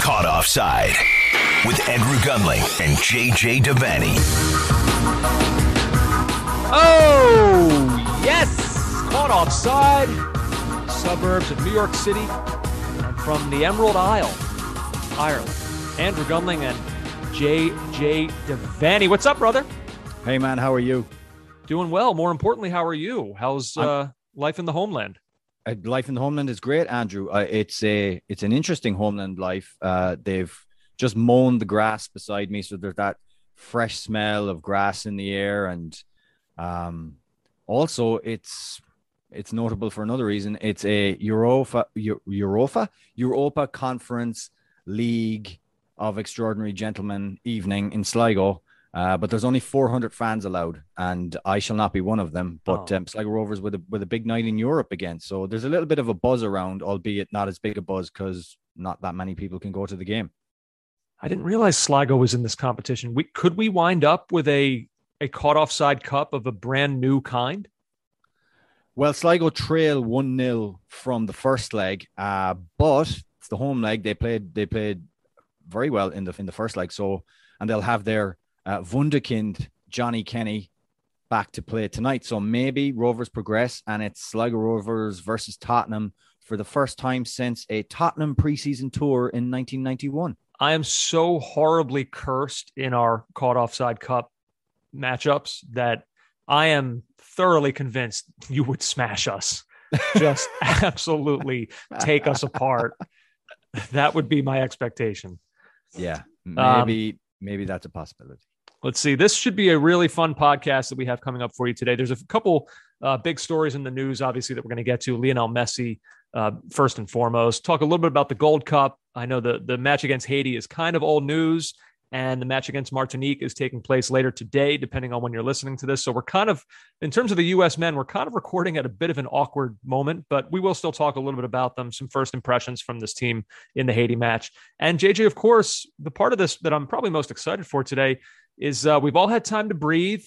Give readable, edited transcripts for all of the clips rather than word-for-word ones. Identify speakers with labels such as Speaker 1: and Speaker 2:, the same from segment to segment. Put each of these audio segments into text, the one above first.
Speaker 1: Caught Offside with Andrew Gunling and JJ Devaney.
Speaker 2: Oh, yes! Caught Offside, suburbs of New York City, and from the Emerald Isle, Ireland. Andrew Gunling and JJ Devaney. What's up, brother?
Speaker 3: Hey, man, how are you?
Speaker 2: Doing well. More importantly, how are you? How's life in the homeland?
Speaker 3: Life in the homeland is great, Andrew. It's an interesting homeland life. They've just mown the grass beside me, so there's that fresh smell of grass in the air, and also it's notable for another reason. It's a Europa Conference League of Extraordinary Gentlemen evening in Sligo. But there's only 400 fans allowed, and I shall not be one of them. But Sligo Rovers with a big night in Europe again. So there's a little bit of a buzz around, albeit not as big a buzz because not that many people can go to the game.
Speaker 2: I didn't realize Sligo was in this competition. Could we wind up with a Caught Offside Cup of a brand new kind?
Speaker 3: Well, Sligo trail 1-0 from the first leg, but it's the home leg. They played very well in the first leg. So, and they'll have their Wunderkind, Johnny Kenny, back to play tonight. So maybe Rovers progress, and it's Sligo Rovers versus Tottenham for the first time since a Tottenham preseason tour in 1991.
Speaker 2: I am so horribly cursed in our Caught Offside Cup matchups that I am thoroughly convinced you would smash us. Just absolutely take us apart. That would be my expectation.
Speaker 3: Yeah, maybe that's a possibility.
Speaker 2: Let's see. This should be a really fun podcast that we have coming up for you today. There's a couple big stories in the news, obviously, that we're going to get to. Lionel Messi, first and foremost. Talk a little bit about the Gold Cup. I know the match against Haiti is kind of old news, and the match against Martinique is taking place later today, depending on when you're listening to this. So we're kind of, in terms of the U.S. men, we're kind of recording at a bit of an awkward moment, but we will still talk a little bit about them, some first impressions from this team in the Haiti match. And JJ, of course, the part of this that I'm probably most excited for today is we've all had time to breathe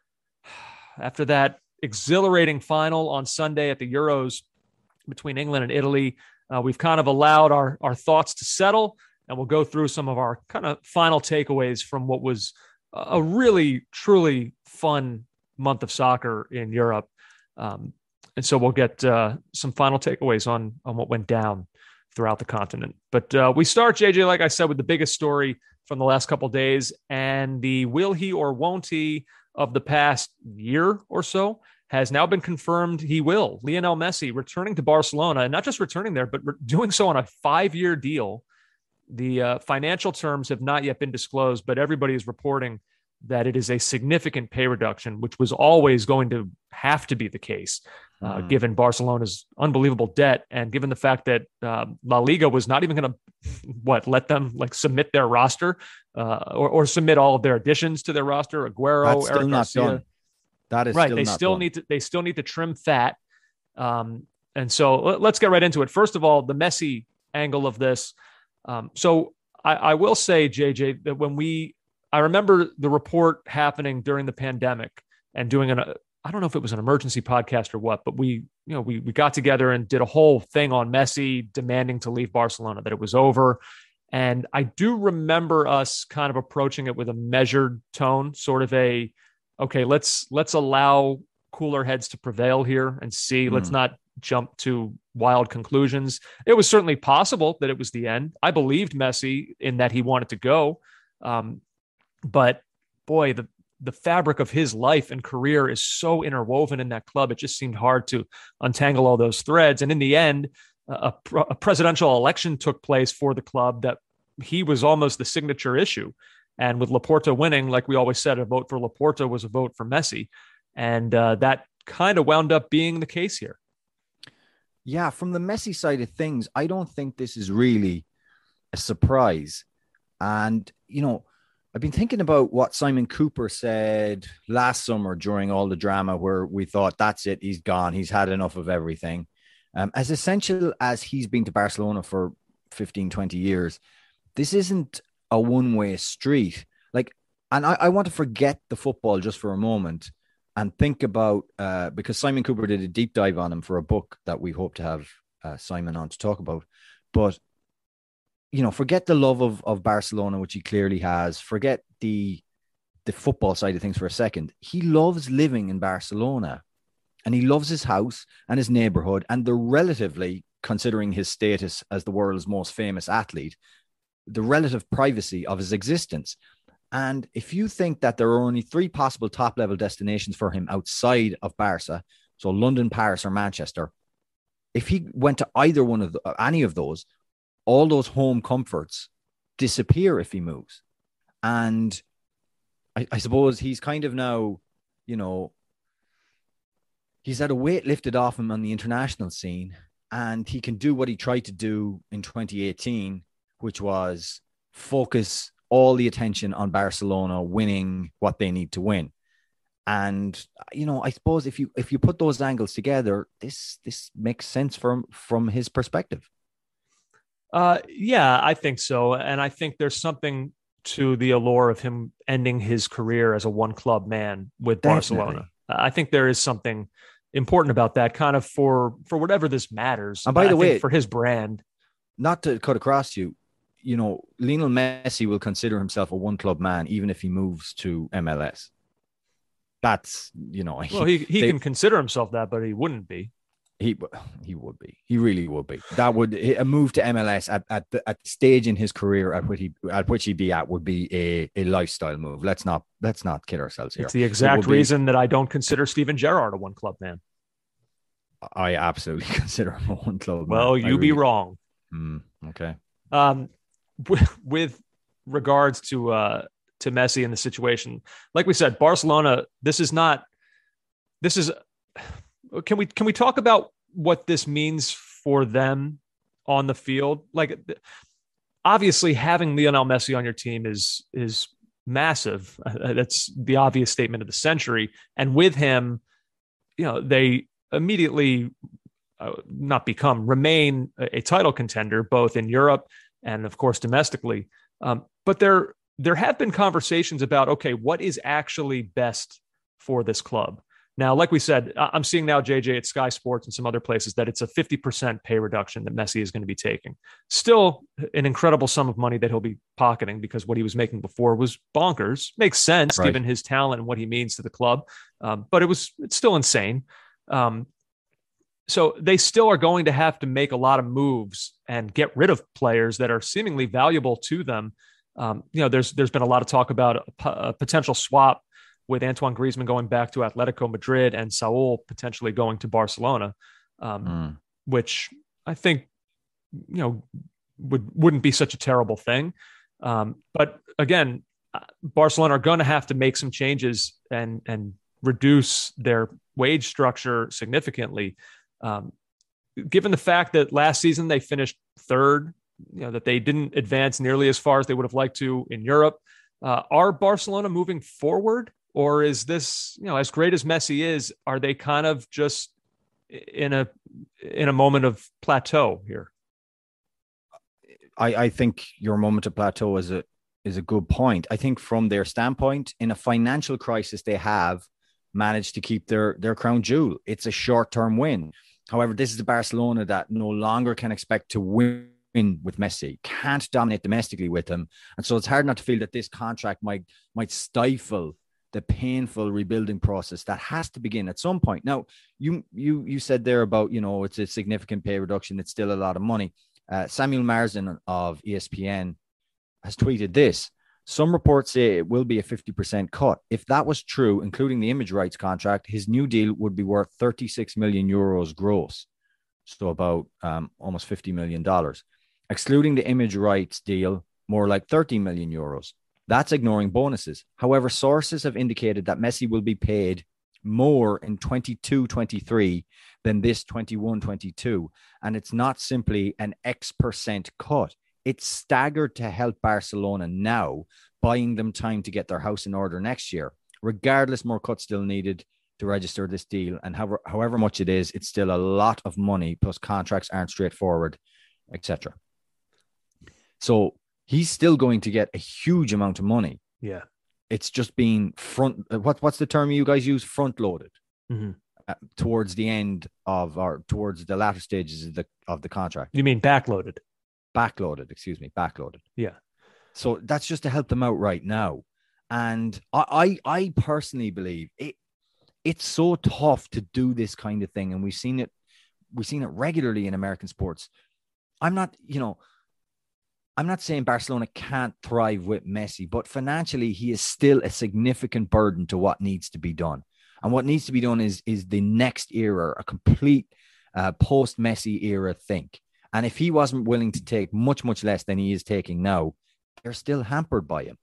Speaker 2: after that exhilarating final on Sunday at the Euros between England and Italy. We've kind of allowed our thoughts to settle, and we'll go through some of our kind of final takeaways from what was a really, truly fun month of soccer in Europe. And so we'll get some final takeaways on what went down throughout the continent. But we start, JJ, like I said, with the biggest story from the last couple of days, and the will he or won't he of the past year or so has now been confirmed. He will. Lionel Messi returning to Barcelona, and not just returning there, but doing so on a 5-year deal. The financial terms have not yet been disclosed, but everybody is reporting that it is a significant pay reduction, which was always going to have to be the case, given Barcelona's unbelievable debt, and given the fact that La Liga was not even going to let them submit their roster or submit all of their additions to their roster. Aguero,
Speaker 3: That's still
Speaker 2: Eric
Speaker 3: not
Speaker 2: Garcia.
Speaker 3: done. That is
Speaker 2: right.
Speaker 3: Still
Speaker 2: They still need to trim fat. And so let's get right into it. First of all, the Messi angle of this. So I will say, JJ, that I remember the report happening during the pandemic and doing I don't know if it was an emergency podcast or what, but we got together and did a whole thing on Messi demanding to leave Barcelona, that it was over. And I do remember us kind of approaching it with a measured tone, sort of okay, let's allow cooler heads to prevail here and see. Let's not jump to wild conclusions. It was certainly possible that it was the end. I believed Messi in that he wanted to go. But boy, the fabric of his life and career is so interwoven in that club. It just seemed hard to untangle all those threads. And in the end, a presidential election took place for the club that he was almost the signature issue. And with Laporta winning, like we always said, a vote for Laporta was a vote for Messi. And that kind of wound up being the case here.
Speaker 3: Yeah, from the Messi side of things, I don't think this is really a surprise. And, I've been thinking about what Simon Cooper said last summer during all the drama where we thought, that's it, he's gone, he's had enough of everything. As essential as he's been to Barcelona for 15, 20 years, this isn't a one-way street. And I want to forget the football just for a moment and think about, because Simon Cooper did a deep dive on him for a book that we hope to have Simon on to talk about. But forget the love of Barcelona, which he clearly has. Forget the football side of things for a second. He loves living in Barcelona, and he loves his house and his neighborhood and the relatively, considering his status as the world's most famous athlete, the relative privacy of his existence. And if you think that there are only 3 possible top-level destinations for him outside of Barca, so London, Paris, or Manchester, if he went to either one of any of those, all those home comforts disappear if he moves. And I suppose he's kind of now, he's had a weight lifted off him on the international scene, and he can do what he tried to do in 2018, which was focus all the attention on Barcelona winning what they need to win. And, I suppose if you put those angles together, this makes sense from his perspective.
Speaker 2: Yeah, I think so. And I think there's something to the allure of him ending his career as a one club man with Barcelona. I think there is something important about that, kind of for whatever this matters.
Speaker 3: And by the way,
Speaker 2: for his brand,
Speaker 3: not to cut across you, Lionel Messi will consider himself a one club man, even if he moves to MLS. That's,
Speaker 2: well, he can consider himself that, but he wouldn't be.
Speaker 3: He would be. He really would be. That would a move to MLS at the stage in his career at which he'd be at would be a lifestyle move. Let's not kid ourselves here.
Speaker 2: It's the exact reason that I don't consider Steven Gerrard a one club man.
Speaker 3: I absolutely consider him a one club man.
Speaker 2: Well, you be wrong.
Speaker 3: Okay.
Speaker 2: With regards to Messi and the situation, like we said, Barcelona. Can we talk about what this means for them on the field? Like, obviously, having Lionel Messi on your team is massive. That's the obvious statement of the century. And with him, they immediately remain a title contender, both in Europe and, of course, domestically. But there have been conversations about, okay, what is actually best for this club? Now, like we said, I'm seeing now, JJ, at Sky Sports and some other places that it's a 50% pay reduction that Messi is going to be taking. Still an incredible sum of money that he'll be pocketing, because what he was making before was bonkers. Makes sense, right, given his talent and what he means to the club. But it's still insane. So they still are going to have to make a lot of moves and get rid of players that are seemingly valuable to them. There's been a lot of talk about a potential swap with Antoine Griezmann going back to Atletico Madrid and Saul potentially going to Barcelona, which I think, wouldn't be such a terrible thing. But again, Barcelona are going to have to make some changes and reduce their wage structure significantly. Given the fact that last season they finished third, that they didn't advance nearly as far as they would have liked to in Europe. Are Barcelona moving forward? Or is this, as great as Messi is, are they kind of just in a moment of plateau here?
Speaker 3: I think your moment of plateau is a good point. I think from their standpoint, in a financial crisis, they have managed to keep their crown jewel. It's a short-term win. However, this is the Barcelona that no longer can expect to win with Messi, can't dominate domestically with him. And so it's hard not to feel that this contract might stifle the painful rebuilding process that has to begin at some point. Now, you said there about, it's a significant pay reduction. It's still a lot of money. Samuel Marsden of ESPN has tweeted this. Some reports say it will be a 50% cut. If that was true, including the image rights contract, his new deal would be worth 36 million euros gross. So about almost $50 million. Excluding the image rights deal, more like 30 million euros. That's ignoring bonuses. However, sources have indicated that Messi will be paid more in 22-23 than this 21-22. And it's not simply an X% cut. It's staggered to help Barcelona now, buying them time to get their house in order next year. Regardless, more cuts still needed to register this deal. And however much it is, it's still a lot of money, plus contracts aren't straightforward, etc. So he's still going to get a huge amount of money.
Speaker 2: Yeah.
Speaker 3: It's just being what's the term you guys use? Front loaded towards the end of, or towards the latter stages of the contract.
Speaker 2: You mean backloaded?
Speaker 3: backloaded.
Speaker 2: Yeah.
Speaker 3: So that's just to help them out right now. And I personally believe it's so tough to do this kind of thing. And we've seen it regularly in American sports. I'm not saying Barcelona can't thrive with Messi, but financially he is still a significant burden to what needs to be done. And what needs to be done is the next era, a complete post-Messi era thing. And if he wasn't willing to take much, much less than he is taking now, they're still hampered by him.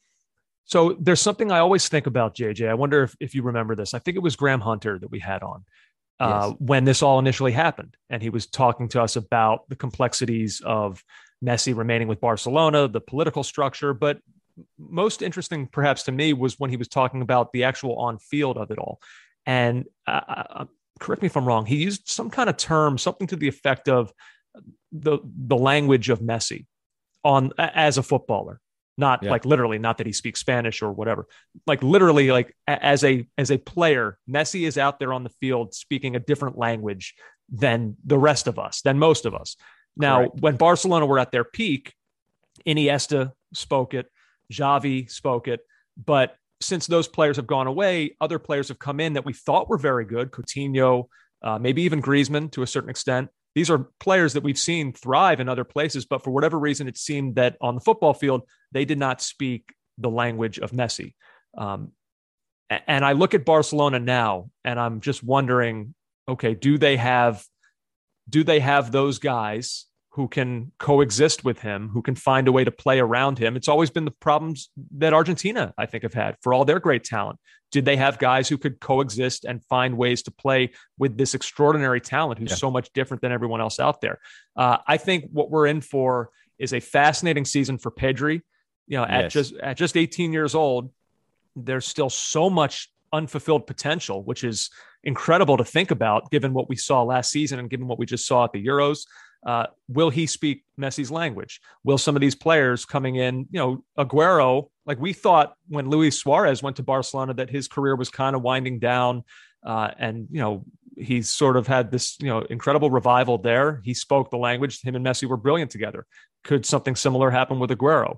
Speaker 2: So there's something I always think about, JJ. I wonder if you remember this. I think it was Graham Hunter that we had on when this all initially happened. And he was talking to us about the complexities of Messi remaining with Barcelona, the political structure. But most interesting, perhaps to me, was when he was talking about the actual on field of it all. And correct me if I'm wrong, he used some kind of term, something to the effect of the language of Messi as a footballer. Not like literally, not that he speaks Spanish or whatever, like literally, like as a player, Messi is out there on the field speaking a different language than the rest of us, than most of us. Now, correct. When Barcelona were at their peak, Iniesta spoke it, Xavi spoke it, but since those players have gone away, other players have come in that we thought were very good. Coutinho, maybe even Griezmann to a certain extent. These are players that we've seen thrive in other places, but for whatever reason, it seemed that on the football field, they did not speak the language of Messi. And I look at Barcelona now, and I'm just wondering, okay, do they have those guys who can coexist with him, who can find a way to play around him? It's always been the problems that Argentina, I think, have had for all their great talent. Did they have guys who could coexist and find ways to play with this extraordinary talent who's so much different than everyone else out there? I think what we're in for is a fascinating season for Pedri. You know, at just 18 years old, there's still so much unfulfilled potential, which is incredible to think about given what we saw last season and given what we just saw at the Euros. Will he speak Messi's language? Will some of these players coming in, Aguero, like we thought when Luis Suarez went to Barcelona that his career was kind of winding down. And he sort of had this, incredible revival there. He spoke the language. Him and Messi were brilliant together. Could something similar happen with Aguero?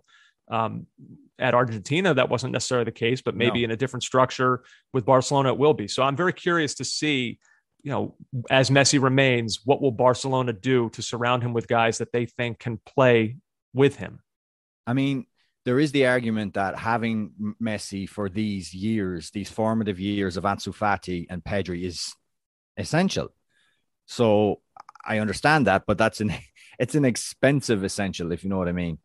Speaker 2: At Argentina, that wasn't necessarily the case, but maybe in a different structure with Barcelona, it will be. So I'm very curious to see, as Messi remains, what will Barcelona do to surround him with guys that they think can play with him?
Speaker 3: I mean, there is the argument that having Messi for these years, these formative years of Ansu Fati and Pedri is essential. So I understand that, but it's an expensive essential, if you know what I mean.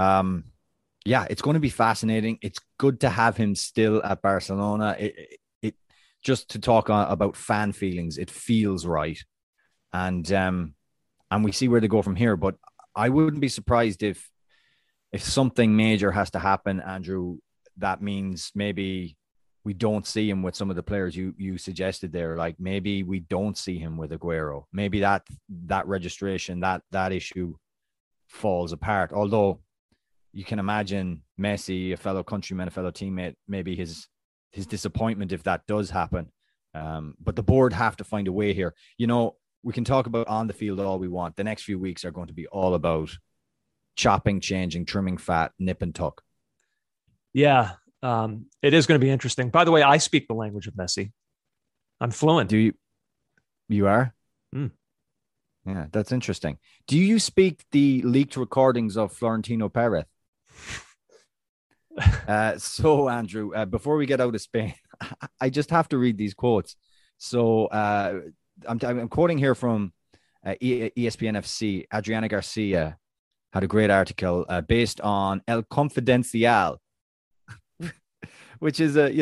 Speaker 3: It's going to be fascinating. It's good to have him still at Barcelona. It just to talk about fan feelings, it feels right. And we see where they go from here. But I wouldn't be surprised if something major has to happen, Andrew. That means maybe we don't see him with some of the players you suggested there. Like maybe we don't see him with Aguero. Maybe that registration, that issue falls apart. Although you can imagine Messi, a fellow countryman, a fellow teammate, maybe his disappointment if that does happen. But the board have to find a way here. We can talk about on the field all we want. The next few weeks are going to be all about chopping, changing, trimming fat, nip and tuck.
Speaker 2: Yeah, it is going to be interesting. By the way, I speak the language of Messi. I'm fluent.
Speaker 3: Do you? You are?
Speaker 2: Mm.
Speaker 3: Yeah, that's interesting. Do you speak the leaked recordings of Florentino Perez? So, Andrew, before we get out of Spain, I just have to read these quotes. So I'm quoting here from ESPN FC. Adriana Garcia had a great article based on El Confidencial, which is a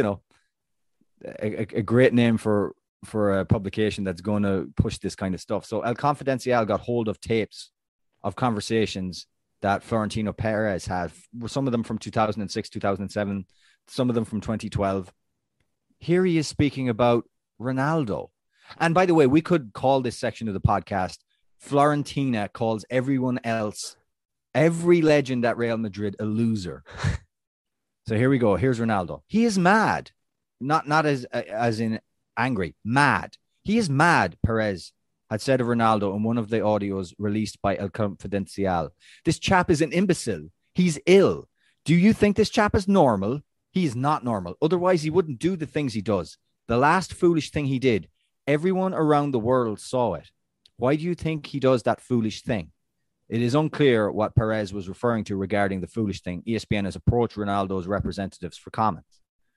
Speaker 3: great name for a publication that's going to push this kind of stuff. So El Confidencial got hold of tapes of conversations that Florentino Perez had, some of them from 2006, 2007, some of them from 2012. Here he is speaking about Ronaldo. And by the way, we could call this section of the podcast, Florentina calls everyone else, every legend at Real Madrid, a loser. So here we go. Here's Ronaldo. He is mad. Not as in angry, mad. He is mad, Perez had said of Ronaldo in one of the audios released by El Confidencial. This chap is an imbecile. He's ill. Do you think this chap is normal? He is not normal. Otherwise, he wouldn't do the things he does. The last foolish thing he did, everyone around the world saw it. Why do you think he does that foolish thing? It is unclear what Perez was referring to regarding the foolish thing. ESPN has approached Ronaldo's representatives for comments.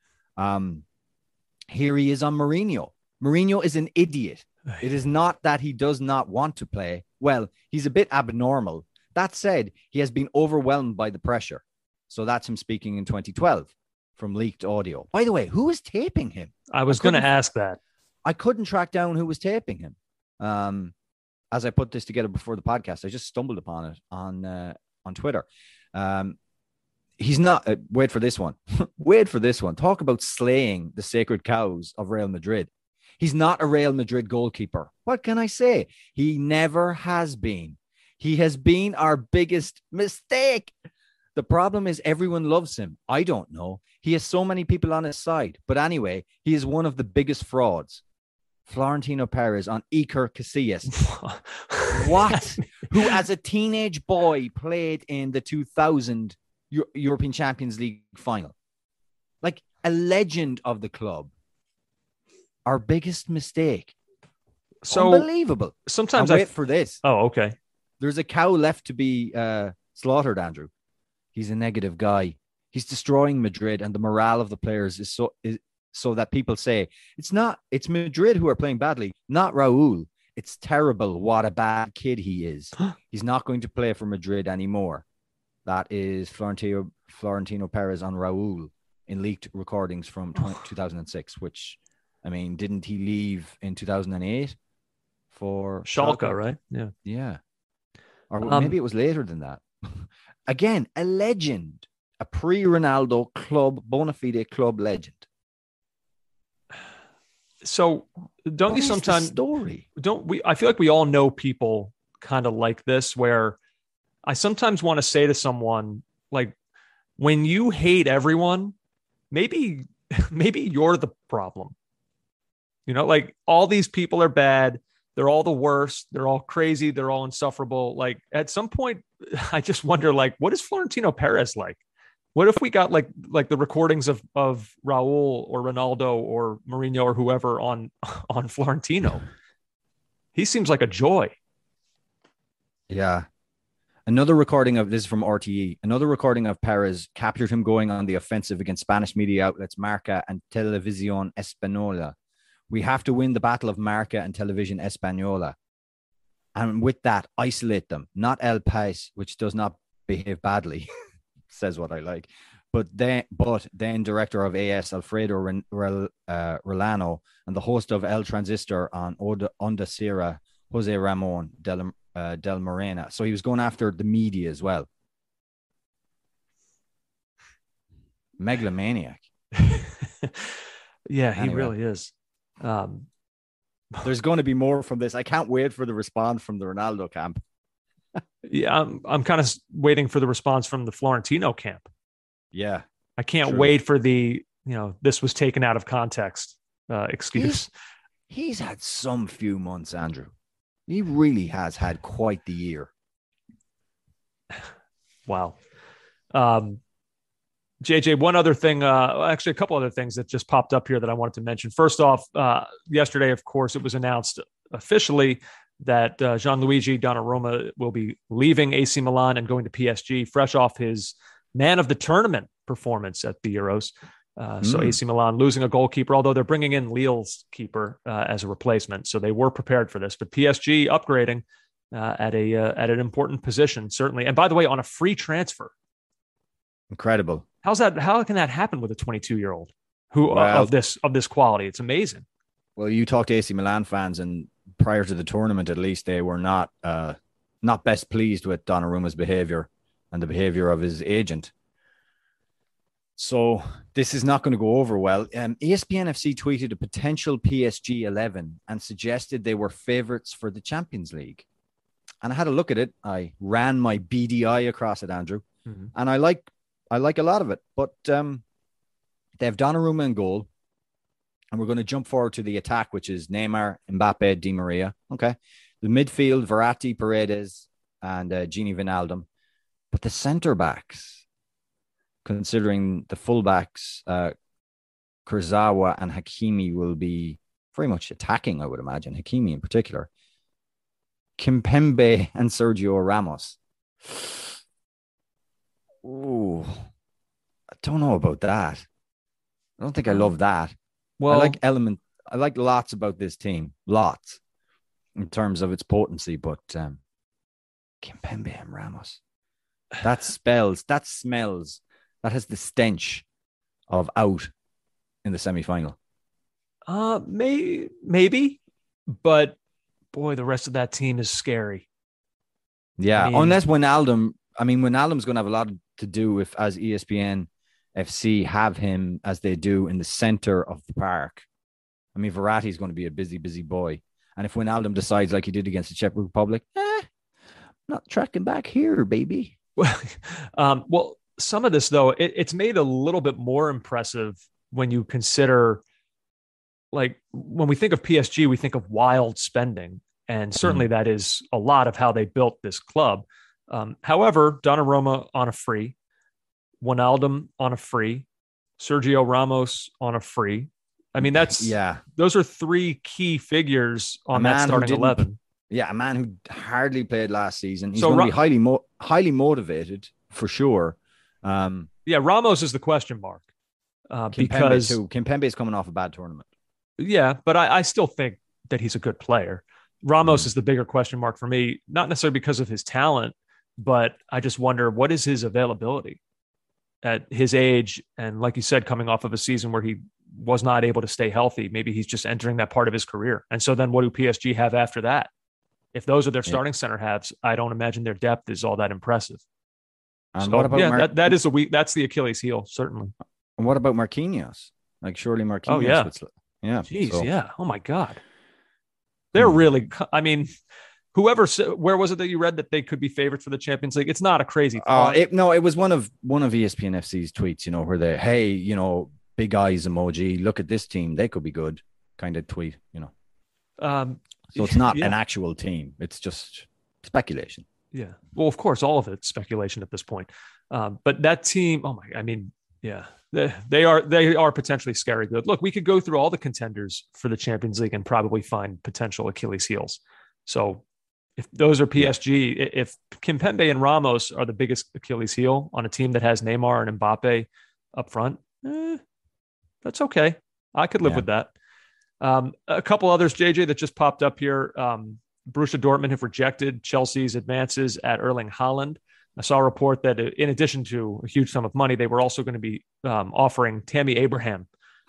Speaker 3: Here he is on Mourinho. Mourinho is an idiot. It is not that he does not want to play. Well, he's a bit abnormal. That said, he has been overwhelmed by the pressure. So that's him speaking in 2012 from leaked audio. By the way, who was taping him?
Speaker 2: I was going to ask that.
Speaker 3: I couldn't track down who was taping him. As I put this together before the podcast, I just stumbled upon it on Twitter. He's not. Wait for this one. Wait for this one. Talk about slaying the sacred cows of Real Madrid. He's not a Real Madrid goalkeeper. What can I say? He never has been. He has been our biggest mistake. The problem is everyone loves him. I don't know. He has so many people on his side. But anyway, he is one of the biggest frauds. Florentino Perez on Iker Casillas. What? Who as a teenage boy played in the 2000 European Champions League final. Like a legend of the club. Our biggest mistake.
Speaker 2: So
Speaker 3: unbelievable.
Speaker 2: Sometimes
Speaker 3: wait for this.
Speaker 2: Oh, okay.
Speaker 3: There's a cow left to be slaughtered, Andrew. He's a negative guy. He's destroying Madrid, and the morale of the players is so that people say it's Madrid who are playing badly, not Raul. It's terrible. What a bad kid he is. He's not going to play for Madrid anymore. That is Florentino Perez on Raul in leaked recordings from 2006, which, I mean, didn't he leave in 2008 for
Speaker 2: Schalke, right? Yeah.
Speaker 3: Yeah. Or maybe it was later than that. Again, a legend, a pre-Ronaldo club, bona fide club legend.
Speaker 2: So don't
Speaker 3: what
Speaker 2: you sometimes
Speaker 3: story?
Speaker 2: Don't we? I feel like we all know people kind of like this, where I sometimes want to say to someone, like, when you hate everyone, maybe you're the problem. You know, like all these people are bad. They're all the worst. They're all crazy. They're all insufferable. Like at some point, I just wonder, like, what is Florentino Perez like? What if we got like the recordings of Raul or Ronaldo or Mourinho or whoever on Florentino? He seems like a joy.
Speaker 3: Yeah. Another recording of this is from RTE. Another recording of Perez captured him going on the offensive against Spanish media outlets Marca and Televisión Española. We have to win the battle of Marca and Televisión Española. And with that, isolate them. Not El País, which does not behave badly. Says what I like. But then director of AS, Alfredo Rolano, and the host of El Transistor on Onda Cero, Jose Ramon Del Morena. So he was going after the media as well. Megalomaniac.
Speaker 2: Yeah, he
Speaker 3: Anyway.
Speaker 2: really is.
Speaker 3: There's going to be more from this. I can't wait for the response from the Ronaldo camp.
Speaker 2: Yeah, I'm kind of waiting for the response from the Florentino camp.
Speaker 3: Yeah.
Speaker 2: I can't
Speaker 3: True.
Speaker 2: wait for the, this was taken out of context excuse.
Speaker 3: He's had some few months, Andrew. He really has had quite the year.
Speaker 2: Wow. JJ, one other thing, actually a couple other things that just popped up here that I wanted to mention. First off, yesterday, of course, it was announced officially that Gianluigi Donnarumma will be leaving AC Milan and going to PSG, fresh off his man of the tournament performance at the Euros. So AC Milan losing a goalkeeper, although they're bringing in Lille's keeper as a replacement. So they were prepared for this. But PSG upgrading at an important position, certainly. And by the way, on a free transfer.
Speaker 3: Incredible.
Speaker 2: How can that happen with a 22-year-old of this quality? It's amazing.
Speaker 3: Well, you talk to AC Milan fans, and prior to the tournament, at least, they were not best pleased with Donnarumma's behavior and the behavior of his agent. So this is not going to go over well. ESPN FC tweeted a potential PSG 11 and suggested they were favorites for the Champions League. And I had a look at it. I ran my BDI across it, Andrew, and I like a lot of it. But they have Donnarumma in goal. And we're going to jump forward to the attack, which is Neymar, Mbappe, Di Maria. Okay. The midfield, Verratti, Paredes, and Gini Wijnaldum. But the centre backs, considering the fullbacks, Kurzawa and Hakimi will be very much attacking, I would imagine. Hakimi in particular. Kimpembe and Sergio Ramos. Ooh, I don't know about that. I don't think I love that.
Speaker 2: Well,
Speaker 3: I like lots about this team. Lots. In terms of its potency, but Kimpembe and Ramos. That smells, that has the stench of out in the semi-final.
Speaker 2: Maybe, but boy, the rest of that team is scary.
Speaker 3: Yeah, unless Wijnaldum's going to have a lot to do with, as ESPN FC have him as they do in the center of the park. I mean, Verratti's going to be a busy boy. And if Wijnaldum decides like he did against the Czech Republic, not tracking back here, baby.
Speaker 2: Well, some of this, though, it's made a little bit more impressive when you consider, like, when we think of PSG, we think of wild spending. And certainly that is a lot of how they built this club. However, Donnarumma on a free, Wijnaldum on a free, Sergio Ramos on a free. I mean, those are three key figures on that starting 11.
Speaker 3: Yeah, a man who hardly played last season. He's going to be highly motivated for sure.
Speaker 2: Ramos is the question mark. Because
Speaker 3: Kimpembe is coming off a bad tournament.
Speaker 2: Yeah, but I still think that he's a good player. Ramos is the bigger question mark for me, not necessarily because of his talent, but I just wonder, what is his availability at his age? And like you said, coming off of a season where he was not able to stay healthy, maybe he's just entering that part of his career. And so then what do PSG have after that? If those are their starting center halves, I don't imagine their depth is all that impressive.
Speaker 3: And what about
Speaker 2: that's the Achilles heel, certainly.
Speaker 3: And what about Marquinhos? Like, surely Marquinhos.
Speaker 2: Oh, yeah.
Speaker 3: Yeah.
Speaker 2: Jeez, yeah. Oh, my God. They're really, I mean, where was it that you read that they could be favorites for the Champions League? It's not a crazy thought.
Speaker 3: It was one of ESPN FC's tweets, where they, hey, big eyes emoji, look at this team, they could be good kind of tweet, So it's not an actual team. It's just speculation.
Speaker 2: Yeah. Well, of course, all of it's speculation at this point. But that team, they are potentially scary good. Look, we could go through all the contenders for the Champions League and probably find potential Achilles heels. So if those are PSG, if Kimpembe and Ramos are the biggest Achilles heel on a team that has Neymar and Mbappe up front, that's okay. I could live with that. A couple others, JJ, that just popped up here. Borussia Dortmund have rejected Chelsea's advances at Erling Haaland. I saw a report that in addition to a huge sum of money, they were also going to be offering Tammy Abraham.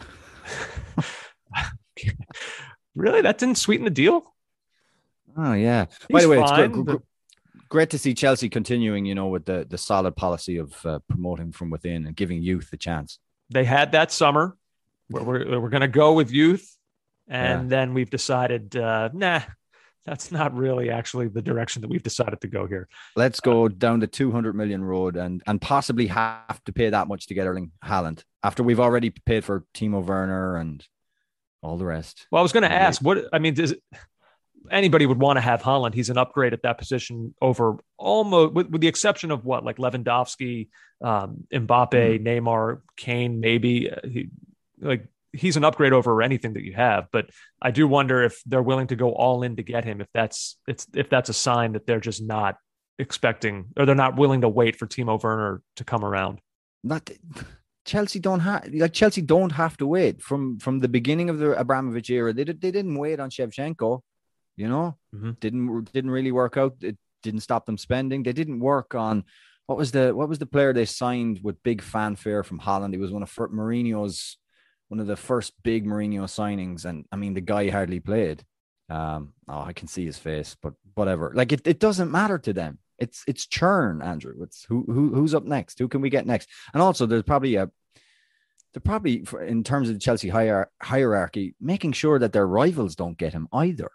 Speaker 2: Really? That didn't sweeten the deal?
Speaker 3: Oh, yeah. By the way, it's great to see Chelsea continuing, with the solid policy of promoting from within and giving youth a chance.
Speaker 2: They had that summer where we're going to go with youth. And then we've decided, that's not really actually the direction that we've decided to go here.
Speaker 3: Let's go down the 200 million road and possibly have to pay that much to get Erling Haaland after we've already paid for Timo Werner and all the rest.
Speaker 2: Well, I was going to ask, does anybody would want to have Haaland? He's an upgrade at that position over almost, with the exception of like Lewandowski, Mbappe, Neymar, Kane, maybe. He's an upgrade over anything that you have, but I do wonder if they're willing to go all in to get him. If that's a sign that they're just not expecting, or they're not willing to wait for Timo Werner to come around.
Speaker 3: Chelsea don't have to wait from the beginning of the Abramovich era. They didn't wait on Shevchenko, didn't really work out. It didn't stop them spending. They didn't work on what was the player they signed with big fanfare from Holland. He was one of the first big Mourinho signings. And I mean, the guy hardly played. I can see his face, but whatever. Like it doesn't matter to them. It's churn, Andrew. It's who's up next? Who can we get next? And also there's probably in terms of the Chelsea hierarchy, making sure that their rivals don't get him either.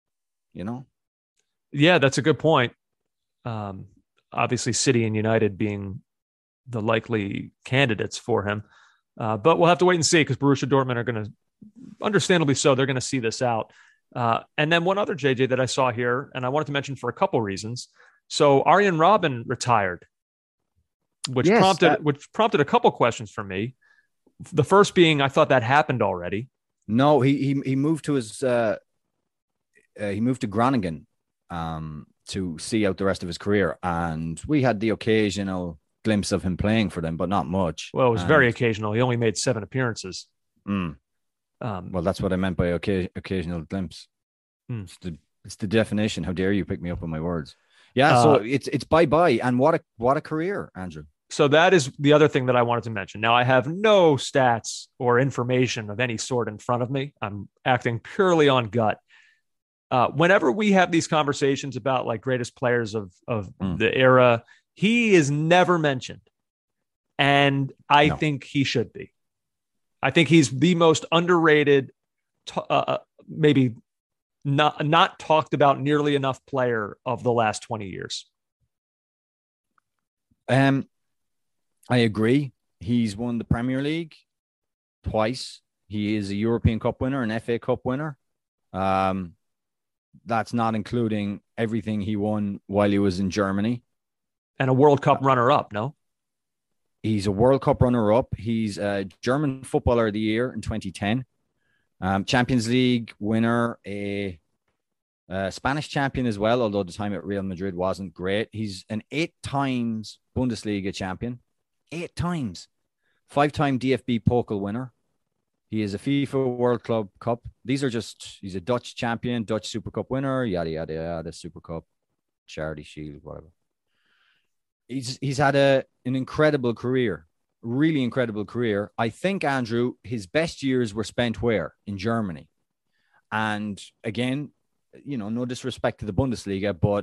Speaker 2: Yeah, that's a good point. Obviously City and United being the likely candidates for him. But we'll have to wait and see, because Borussia Dortmund are going to, understandably so, they're going to see this out. And then one other JJ that I saw here, and I wanted to mention for a couple reasons. So Arjen Robben retired, which prompted a couple questions from me. The first being, I thought that happened already.
Speaker 3: No, he moved to he moved to Groningen to see out the rest of his career, and we had the occasional glimpse of him playing for them, but not much.
Speaker 2: Well, it was very occasional. He only made 7 appearances.
Speaker 3: Well, that's what I meant by occasional glimpse. It's the definition. How dare you pick me up on my words? Yeah, so it's bye-bye. And what a career, Andrew.
Speaker 2: So that is the other thing that I wanted to mention. Now, I have no stats or information of any sort in front of me. I'm acting purely on gut. Whenever we have these conversations about like greatest players of the era, he is never mentioned. And I think he should be. I think he's the most underrated, maybe not talked about nearly enough player of the last 20 years.
Speaker 3: I agree. He's won the Premier League twice. He is a European Cup winner, an FA Cup winner. That's not including everything he won while he was in Germany.
Speaker 2: And a World Cup runner-up, no?
Speaker 3: He's a World Cup runner-up. He's a German Footballer of the Year in 2010. Champions League winner, a Spanish champion as well, although the time at Real Madrid wasn't great. He's an 8 times Bundesliga champion. 8 times. 5-time DFB Pokal winner. He is a FIFA World Club Cup. He's a Dutch champion, Dutch Super Cup winner, yada, yada, yada, Super Cup, Charity Shield, whatever. He's had an incredible career, really incredible career. I think, Andrew, his best years were spent where? In Germany. And again, no disrespect to the Bundesliga, but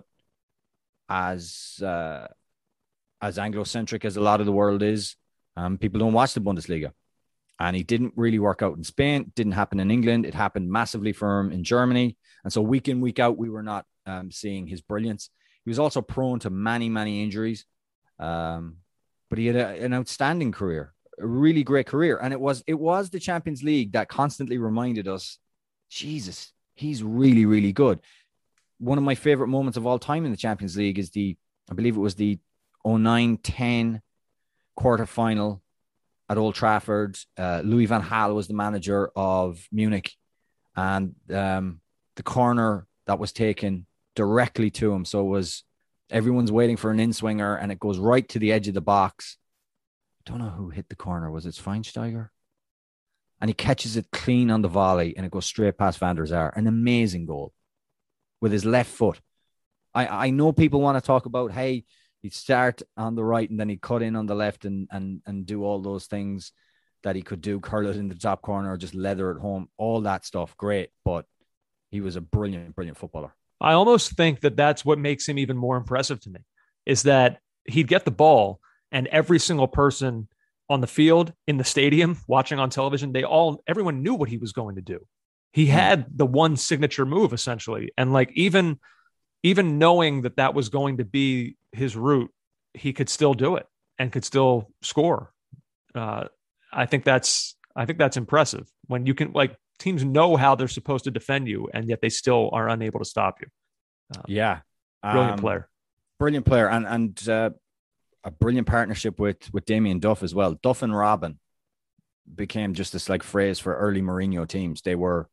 Speaker 3: as Anglo-centric as a lot of the world is, people don't watch the Bundesliga. And he didn't really work out in Spain. Didn't happen in England. It happened massively for him in Germany. And so week in, week out, we were not seeing his brilliance. He was also prone to many, many injuries. But he had an outstanding career, a really great career. And it was the Champions League that constantly reminded us, Jesus, he's really, really good. One of my favorite moments of all time in the Champions League is I believe it was the 2009-10 quarterfinal at Old Trafford. Louis van Gaal was the manager of Munich, and the corner that was taken directly to him. So everyone's waiting for an in-swinger, and it goes right to the edge of the box. I don't know who hit the corner. Was it Schweinsteiger? And he catches it clean on the volley, and it goes straight past Van der Sar. An amazing goal with his left foot. I know people want to talk about, hey, he'd start on the right and then he'd cut in on the left and do all those things that he could do, curl it in the top corner or just leather it home, all that stuff. Great. But he was a brilliant, brilliant footballer.
Speaker 2: I almost think that that's what makes him even more impressive to me, is that he'd get the ball and every single person on the field, in the stadium, watching on television, everyone knew what he was going to do. He had the one signature move essentially. And like, even knowing that was going to be his route, he could still do it and could still score. I think that's impressive when you can, like, teams know how they're supposed to defend you, and yet they still are unable to stop you. Brilliant player.
Speaker 3: Brilliant player. And a brilliant partnership with Damien Duff as well. Duff and Robben became just this like phrase for early Mourinho teams. They were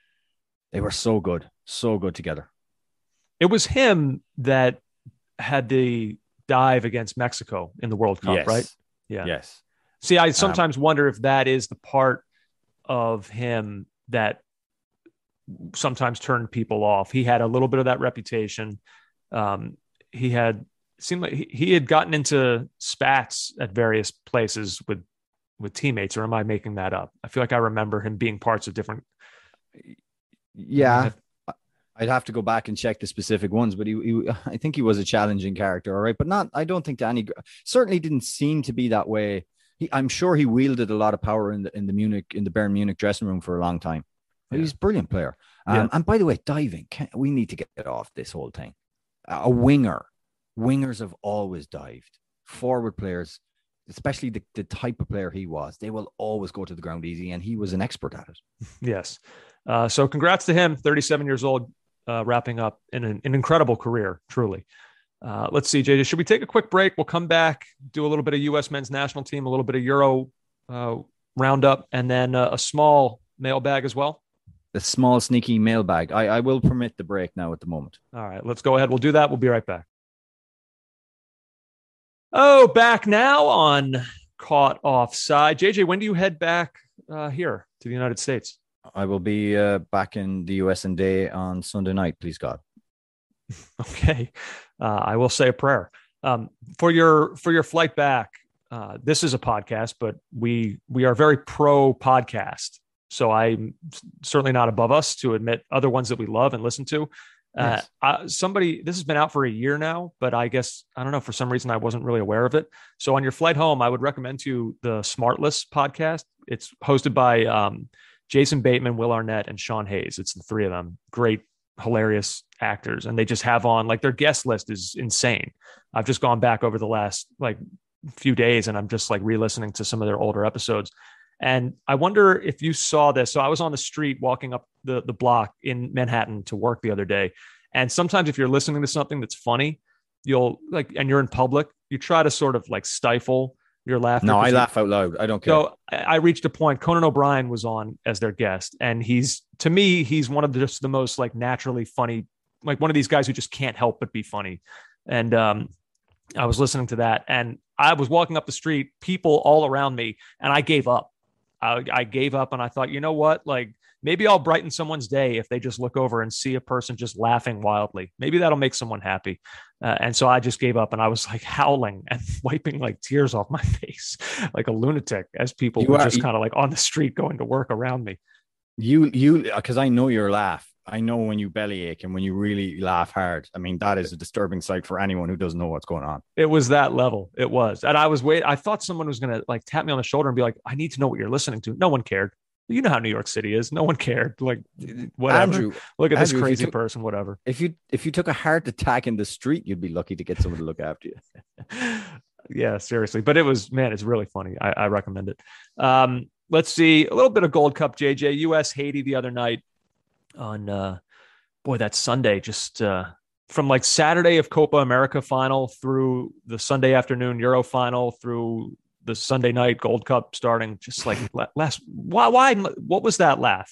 Speaker 3: so good together.
Speaker 2: It was him that had the dive against Mexico in the World Cup,
Speaker 3: yes.
Speaker 2: Right? Yeah.
Speaker 3: Yes.
Speaker 2: See, I sometimes wonder if that is the part of him that sometimes turned people off. He had a little bit of that reputation. He had seemed like he had gotten into spats at various places with teammates, or am I making that up? I feel like I remember him being parts of different.
Speaker 3: Yeah. I'd have to go back and check the specific ones, but I think he was a challenging character. All right. But I don't think Danny certainly didn't seem to be that way. I'm sure he wielded a lot of power in the Bayern Munich dressing room for a long time. Yeah. He's a brilliant player. And by the way, diving, we need to get off this whole thing. A wingers have always dived. Forward players, especially the type of player he was, they will always go to the ground easy, and he was an expert at it.
Speaker 2: Yes. So congrats to him, 37 years old, wrapping up in an incredible career, truly. Let's see, JJ, should we take a quick break? We'll come back, do a little bit of U.S. men's national team, a little bit of Euro roundup, and then a small mailbag as well.
Speaker 3: The small, sneaky mailbag. I will permit the break now at the moment.
Speaker 2: All right, let's go ahead. We'll do that. We'll be right back. Oh, back now on Caught Offside. JJ, when do you head back here to the United States?
Speaker 3: I will be back in the US and day on Sunday night, please God.
Speaker 2: Okay. I will say a prayer. For your flight back, this is a podcast, but we are very pro podcast. So I'm certainly not above us to admit other ones that we love and listen to. Yes. This has been out for a year now, but I guess, I don't know, for some reason I wasn't really aware of it. So on your flight home, I would recommend to you the Smartless podcast. It's hosted by Jason Bateman, Will Arnett, and Sean Hayes. It's the three of them. Great, hilarious actors. And they just have on, like, their guest list is insane. I've just gone back over the last few days and I'm just re-listening to some of their older episodes. And I wonder if you saw this. So I was on the street walking up the block in Manhattan to work the other day. And sometimes if you're listening to something that's funny, you'll and you're in public, you try to sort of stifle your laughter.
Speaker 3: No, I laugh out loud. I don't care.
Speaker 2: So I reached a point. Conan O'Brien was on as their guest. And to me, he's one of the most naturally funny, one of these guys who just can't help but be funny. And I was listening to that and I was walking up the street, people all around me, and I gave up. I gave up and I thought, you know what? Maybe I'll brighten someone's day if they just look over and see a person just laughing wildly. Maybe that'll make someone happy. And so I just gave up and I was howling and wiping tears off my face like a lunatic as people were just kind of on the street going to work around me.
Speaker 3: Because I know your laugh. I know when you bellyache and when you really laugh hard. I mean, that is a disturbing sight for anyone who doesn't know what's going on.
Speaker 2: It was that level. It was. And I thought someone was going to tap me on the shoulder and be like, I need to know what you're listening to. No one cared. You know how New York City is. No one cared. Whatever.
Speaker 3: Andrew,
Speaker 2: look at this crazy person, whatever.
Speaker 3: If you took a heart attack in the street, you'd be lucky to get someone to look after you.
Speaker 2: Yeah, seriously. But it's really funny. I recommend it. Let's see. A little bit of Gold Cup, JJ. US Haiti the other night. On that Sunday, just from Saturday of Copa America final through the Sunday afternoon Euro final through the Sunday night Gold Cup starting, just last. Why? What was that laugh?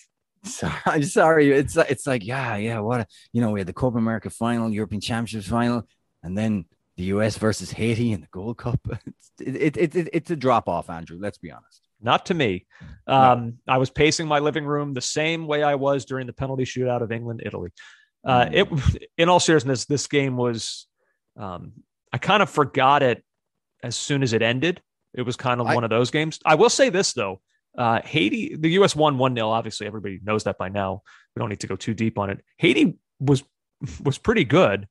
Speaker 3: Sorry. It's yeah. What we had the Copa America final, European Championships final, and then the US versus Haiti in the Gold Cup. It's a drop off, Andrew. Let's be honest.
Speaker 2: Not to me.
Speaker 3: No.
Speaker 2: I was pacing my living room the same way I was during the penalty shootout of England, Italy. In all seriousness, this game was, I kind of forgot it as soon as it ended. It was kind of one of those games. I will say this though, Haiti, the US won 1-0. Obviously everybody knows that by now. We don't need to go too deep on it. Haiti was pretty good.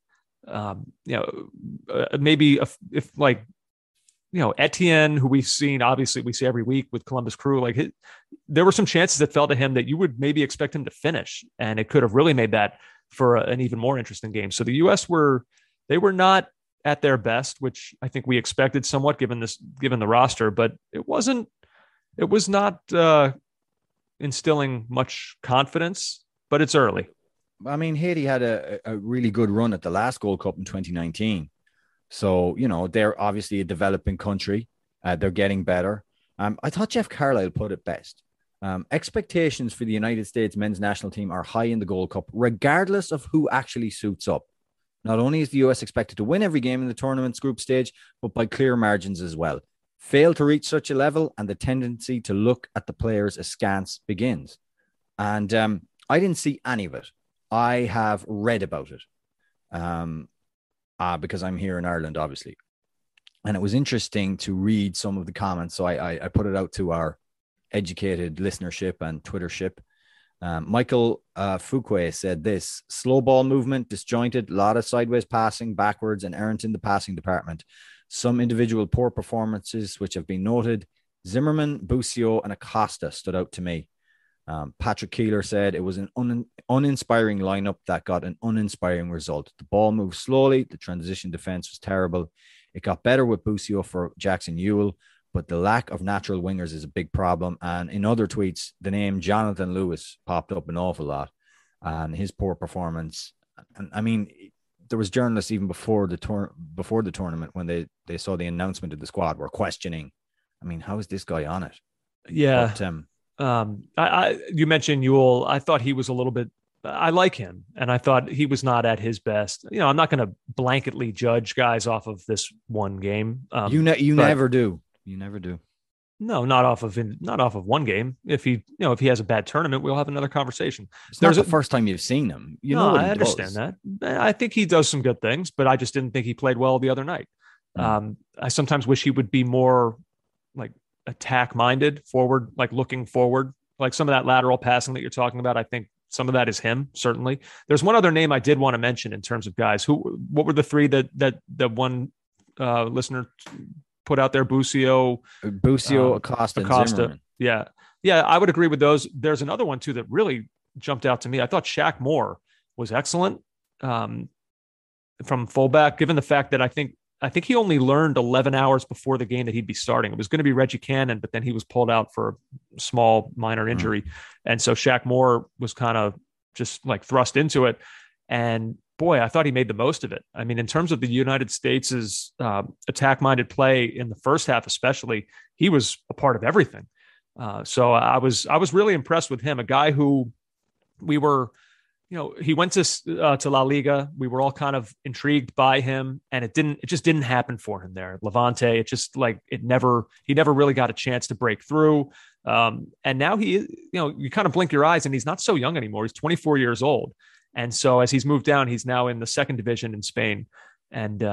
Speaker 2: Maybe if Etienne, who we see every week with Columbus Crew, there were some chances that fell to him that you would maybe expect him to finish, and it could have really made that for an even more interesting game. So the U.S. were not at their best, which I think we expected somewhat given the roster, but it was not instilling much confidence, but it's early.
Speaker 3: I mean, Haiti had a really good run at the last Gold Cup in 2019. So, they're obviously a developing country. They're getting better. I thought Jeff Carlisle put it best. Expectations for the United States men's national team are high in the Gold Cup, regardless of who actually suits up. Not only is the US expected to win every game in the tournament's group stage, but by clear margins as well. Fail to reach such a level, and the tendency to look at the players askance begins. And I didn't see any of it. I have read about it. Because I'm here in Ireland, obviously. And it was interesting to read some of the comments. So I put it out to our educated listenership and Twittership. Michael Fuqua said this: slow ball movement, disjointed, a lot of sideways passing, backwards, and errant in the passing department. Some individual poor performances, which have been noted. Zimmerman, Busio, and Acosta stood out to me. Patrick Keeler said it was an uninspiring lineup that got an uninspiring result. The ball moved slowly. The transition defense was terrible. It got better with Busio for Jackson Ewell, but the lack of natural wingers is a big problem. And in other tweets, the name Jonathan Lewis popped up an awful lot, and his poor performance. And I mean, there was journalists even before the tournament when they saw the announcement of the squad were questioning. I mean, how is this guy on it?
Speaker 2: Yeah.
Speaker 3: But,
Speaker 2: you mentioned Ewell. I thought he was a little bit. I like him, and I thought he was not at his best. I'm not going to blanketly judge guys off of this one game.
Speaker 3: You never do. You never do.
Speaker 2: No, not off of one game. If he has a bad tournament, we'll have another conversation.
Speaker 3: It's not the first time you've seen him.
Speaker 2: I understand that. I think he does some good things, but I just didn't think he played well the other night. I sometimes wish he would be more like attack minded, forward, like looking forward, like some of that lateral passing that you're talking about. I think some of that is him. Certainly. There's one other name I did want to mention in terms of guys what were the three that one listener put out there? Busio,
Speaker 3: Acosta. Zimmerman.
Speaker 2: Yeah. I would agree with those. There's another one too that really jumped out to me. I thought Shaq Moore was excellent from fullback, given the fact that I think he only learned 11 hours before the game that he'd be starting. It was going to be Reggie Cannon, but then he was pulled out for a small minor injury. And so Shaq Moore was kind of just like thrust into it. And boy, I thought he made the most of it. I mean, in terms of the United States' attack-minded play in the first half, especially, he was a part of everything. So I was really impressed with him, a guy who we were, he went to La Liga. We were all kind of intrigued by him, and it just didn't happen for him there. Levante, he never really got a chance to break through. And now you kind of blink your eyes and he's not so young anymore. He's 24 years old. And so as he's moved down, he's now in the second division in Spain, and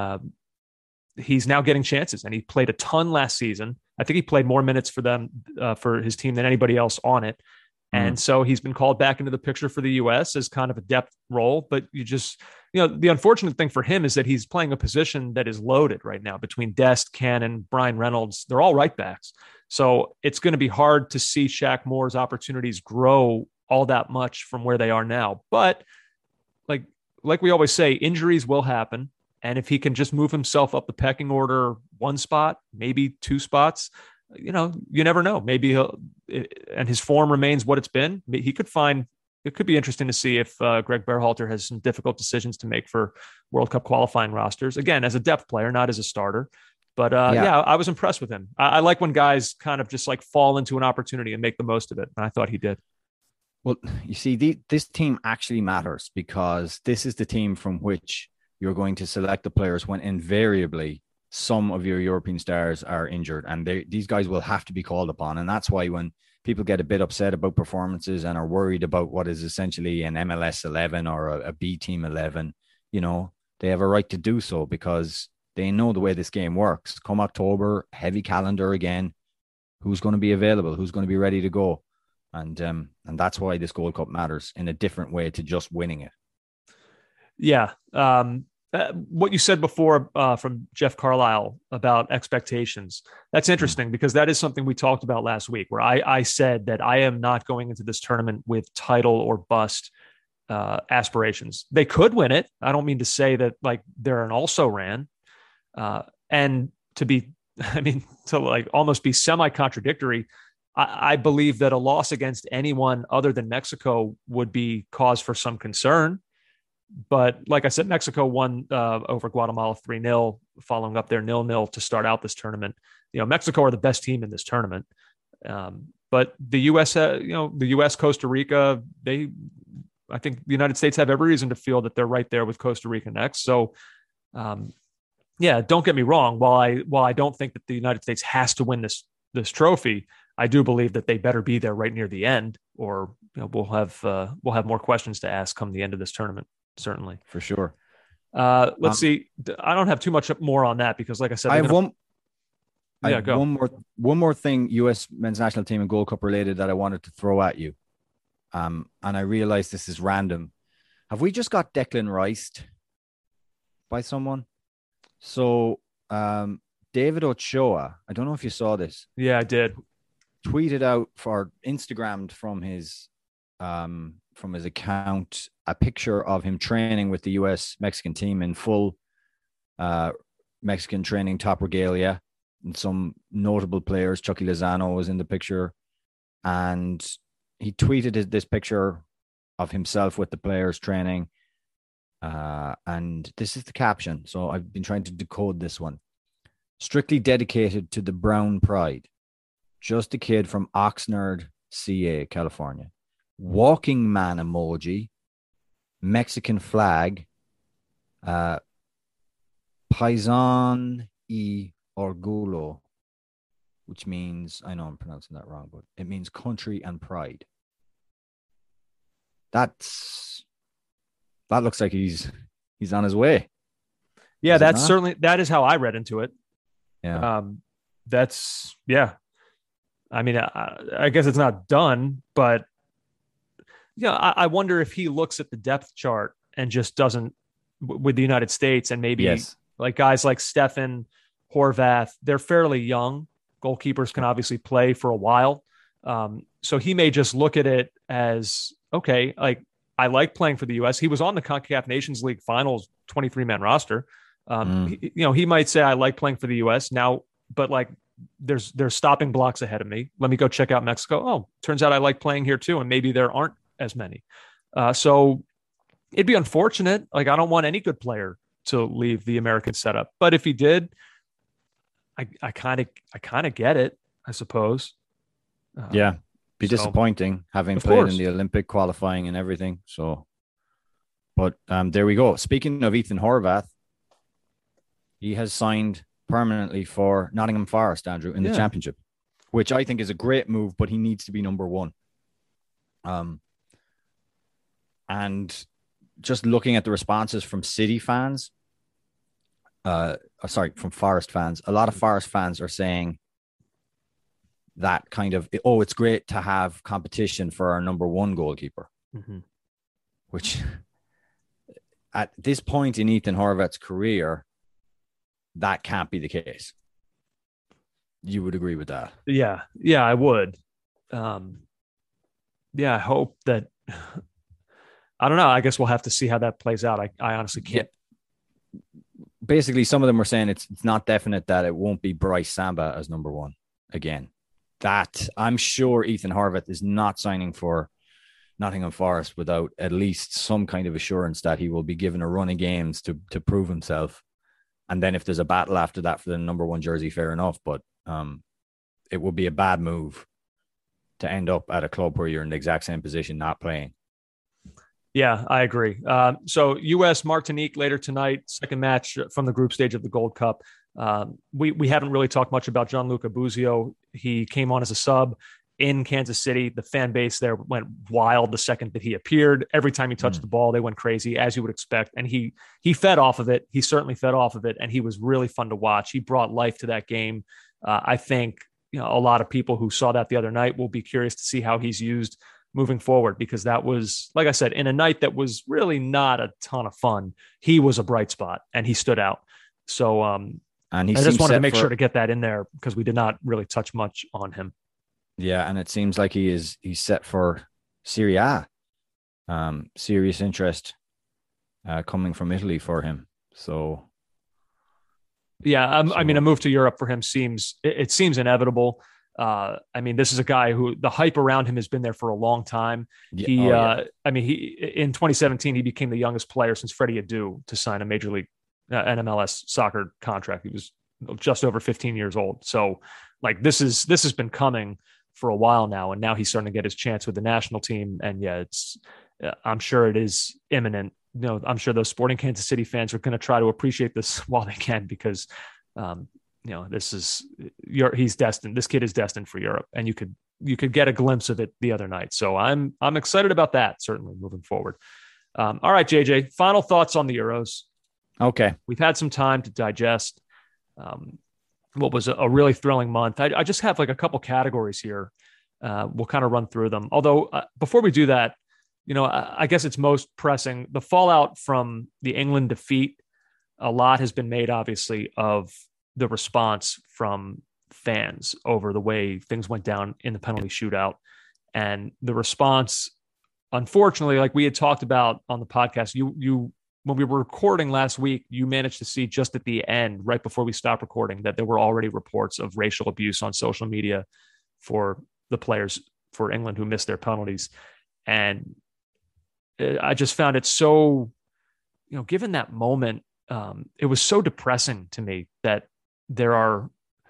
Speaker 2: he's now getting chances. And he played a ton last season. I think he played more minutes for them, for his team than anybody else on it. And so he's been called back into the picture for the U.S. as kind of a depth role. But the unfortunate thing for him is that he's playing a position that is loaded right now between Dest, Cannon, Brian Reynolds. They're all right backs. So it's going to be hard to see Shaq Moore's opportunities grow all that much from where they are now. But like we always say, injuries will happen. And if he can just move himself up the pecking order one spot, maybe two spots, you never know. Maybe and his form remains what it's been. He could find, it could be interesting to see if Greg Berhalter has some difficult decisions to make for World Cup qualifying rosters. Again, as a depth player, not as a starter. But I was impressed with him. I like when guys kind of just like fall into an opportunity and make the most of it. And I thought he did.
Speaker 3: Well, you see, this team actually matters because this is the team from which you're going to select the players when invariably some of your European stars are injured, and these guys will have to be called upon. And that's why when people get a bit upset about performances and are worried about what is essentially an MLS 11 or a B team 11, they have a right to do so because they know the way this game works. Come October, heavy calendar again. Who's going to be available? Who's going to be ready to go? And that's why this Gold Cup matters in a different way to just winning it.
Speaker 2: Yeah. What you said before from Jeff Carlisle about expectations, that's interesting because that is something we talked about last week where I said that I am not going into this tournament with title or bust aspirations. They could win it. I don't mean to say that like they're an also-ran and to like almost be semi-contradictory. I believe that a loss against anyone other than Mexico would be cause for some concern. But like I said, Mexico won over Guatemala 3-0, following up their 0-0 to start out this tournament. Mexico are the best team in this tournament. But the U.S., the U.S., Costa Rica, I think the United States have every reason to feel that they're right there with Costa Rica next. So, don't get me wrong. While I don't think that the United States has to win this trophy, I do believe that they better be there right near the end, or we'll have more questions to ask come the end of this tournament. Certainly,
Speaker 3: for sure.
Speaker 2: Let's see. I don't have too much more on that because, like I said,
Speaker 3: I have one more thing. U.S. men's national team and Gold Cup related that I wanted to throw at you. And I realize this is random. Have we just got Declan Riced by someone? So, David Ochoa. I don't know if you saw this.
Speaker 2: Yeah, I did.
Speaker 3: Tweeted out for Instagrammed from his account a picture of him training with the U.S. Mexican team in full Mexican training top regalia. and some notable players. Chucky Lozano was in the picture, and he tweeted this picture of himself with the players training. And this is the caption. So I've been trying to decode this one. Strictly dedicated to the brown pride. Just a kid from Oxnard, CA, California. Walking man emoji. Mexican flag. Paisan y orgullo, which means, I know I'm pronouncing that wrong, but it means country and pride. That looks like he's on his way.
Speaker 2: Yeah, that's certainly, that is how I read into it.
Speaker 3: Yeah.
Speaker 2: I mean, I guess it's not done, but I wonder if he looks at the depth chart and just doesn't, with the United States, and maybe like guys like Stefan, Horvath, they're fairly young. Goalkeepers can obviously play for a while. So he may just look at it as, okay, like, I like playing for the U.S. He was on the CONCACAF Nations League Finals 23-man roster. He might say, I like playing for the U.S. now, but like there's stopping blocks ahead of me. Let me go check out Mexico. Oh, turns out I like playing here too, and maybe there aren't as many. So it'd be unfortunate. Like, I don't want any good player to leave the American setup, but if he did, I kind of get it, I suppose.
Speaker 3: Be disappointing having played in the Olympic qualifying and everything. So, but there we go. Speaking of Ethan Horvath, he has signed permanently for Nottingham Forest, Andrew, in the Championship, which I think is a great move, but he needs to be number one. And just looking at the responses from City fans, from Forest fans, a lot of Forest fans are saying that kind of, it's great to have competition for our number one goalkeeper, which at this point in Ethan Horvath's career, that can't be the case. You would agree with that?
Speaker 2: Yeah, I would. I hope that, I don't know. I guess we'll have to see how that plays out. I honestly can't.
Speaker 3: Basically, some of them were saying it's not definite that it won't be Bryce Samba as number one again. That I'm sure Ethan Horvath is not signing for Nottingham Forest without at least some kind of assurance that he will be given a run of games to prove himself. And then if there's a battle after that for the number one jersey, fair enough. But it would be a bad move to end up at a club where you're in the exact same position, not playing.
Speaker 2: Yeah, I agree. So U.S. Martinique later tonight, second match from the group stage of the Gold Cup. We haven't really talked much about Gianluca Busio. He came on as a sub in Kansas City. The fan base there went wild the second that he appeared. Every time he touched the ball, they went crazy, as you would expect. And he fed off of it. He certainly fed off of it, and he was really fun to watch. He brought life to that game. I think a lot of people who saw that the other night will be curious to see how he's used moving forward, because that was, like I said, in a night that was really not a ton of fun, he was a bright spot and he stood out. So, and I just wanted to make sure to get that in there because we did not really touch much on him.
Speaker 3: Yeah. And it seems like he's set for Serie A. Serious interest coming from Italy for him. So,
Speaker 2: yeah, I mean, a move to Europe for him seems inevitable. I mean, this is a guy who the hype around him has been there for a long time. I mean, in 2017, he became the youngest player since Freddie Adu to sign a major league an MLS soccer contract. He was just over 15 years old. So like, this has been coming for a while now. And now he's starting to get his chance with the national team. And I'm sure it is imminent. I'm sure those Sporting Kansas City fans are going to try to appreciate this while they can, because, he's destined. This kid is destined for Europe, and you could get a glimpse of it the other night. So I'm excited about that, certainly moving forward. All right, JJ, final thoughts on the Euros.
Speaker 3: Okay.
Speaker 2: We've had some time to digest what was a really thrilling month. I just have like a couple categories here. We'll kind of run through them. Although before we do that, I guess it's most pressing. The fallout from the England defeat, a lot has been made, obviously, of the response from fans over the way things went down in the penalty shootout. And the response, unfortunately, like we had talked about on the podcast, you when we were recording last week, you managed to see just at the end, right before we stopped recording, that there were already reports of racial abuse on social media for the players for England who missed their penalties. And I just found it so, given that moment, it was so depressing to me that there are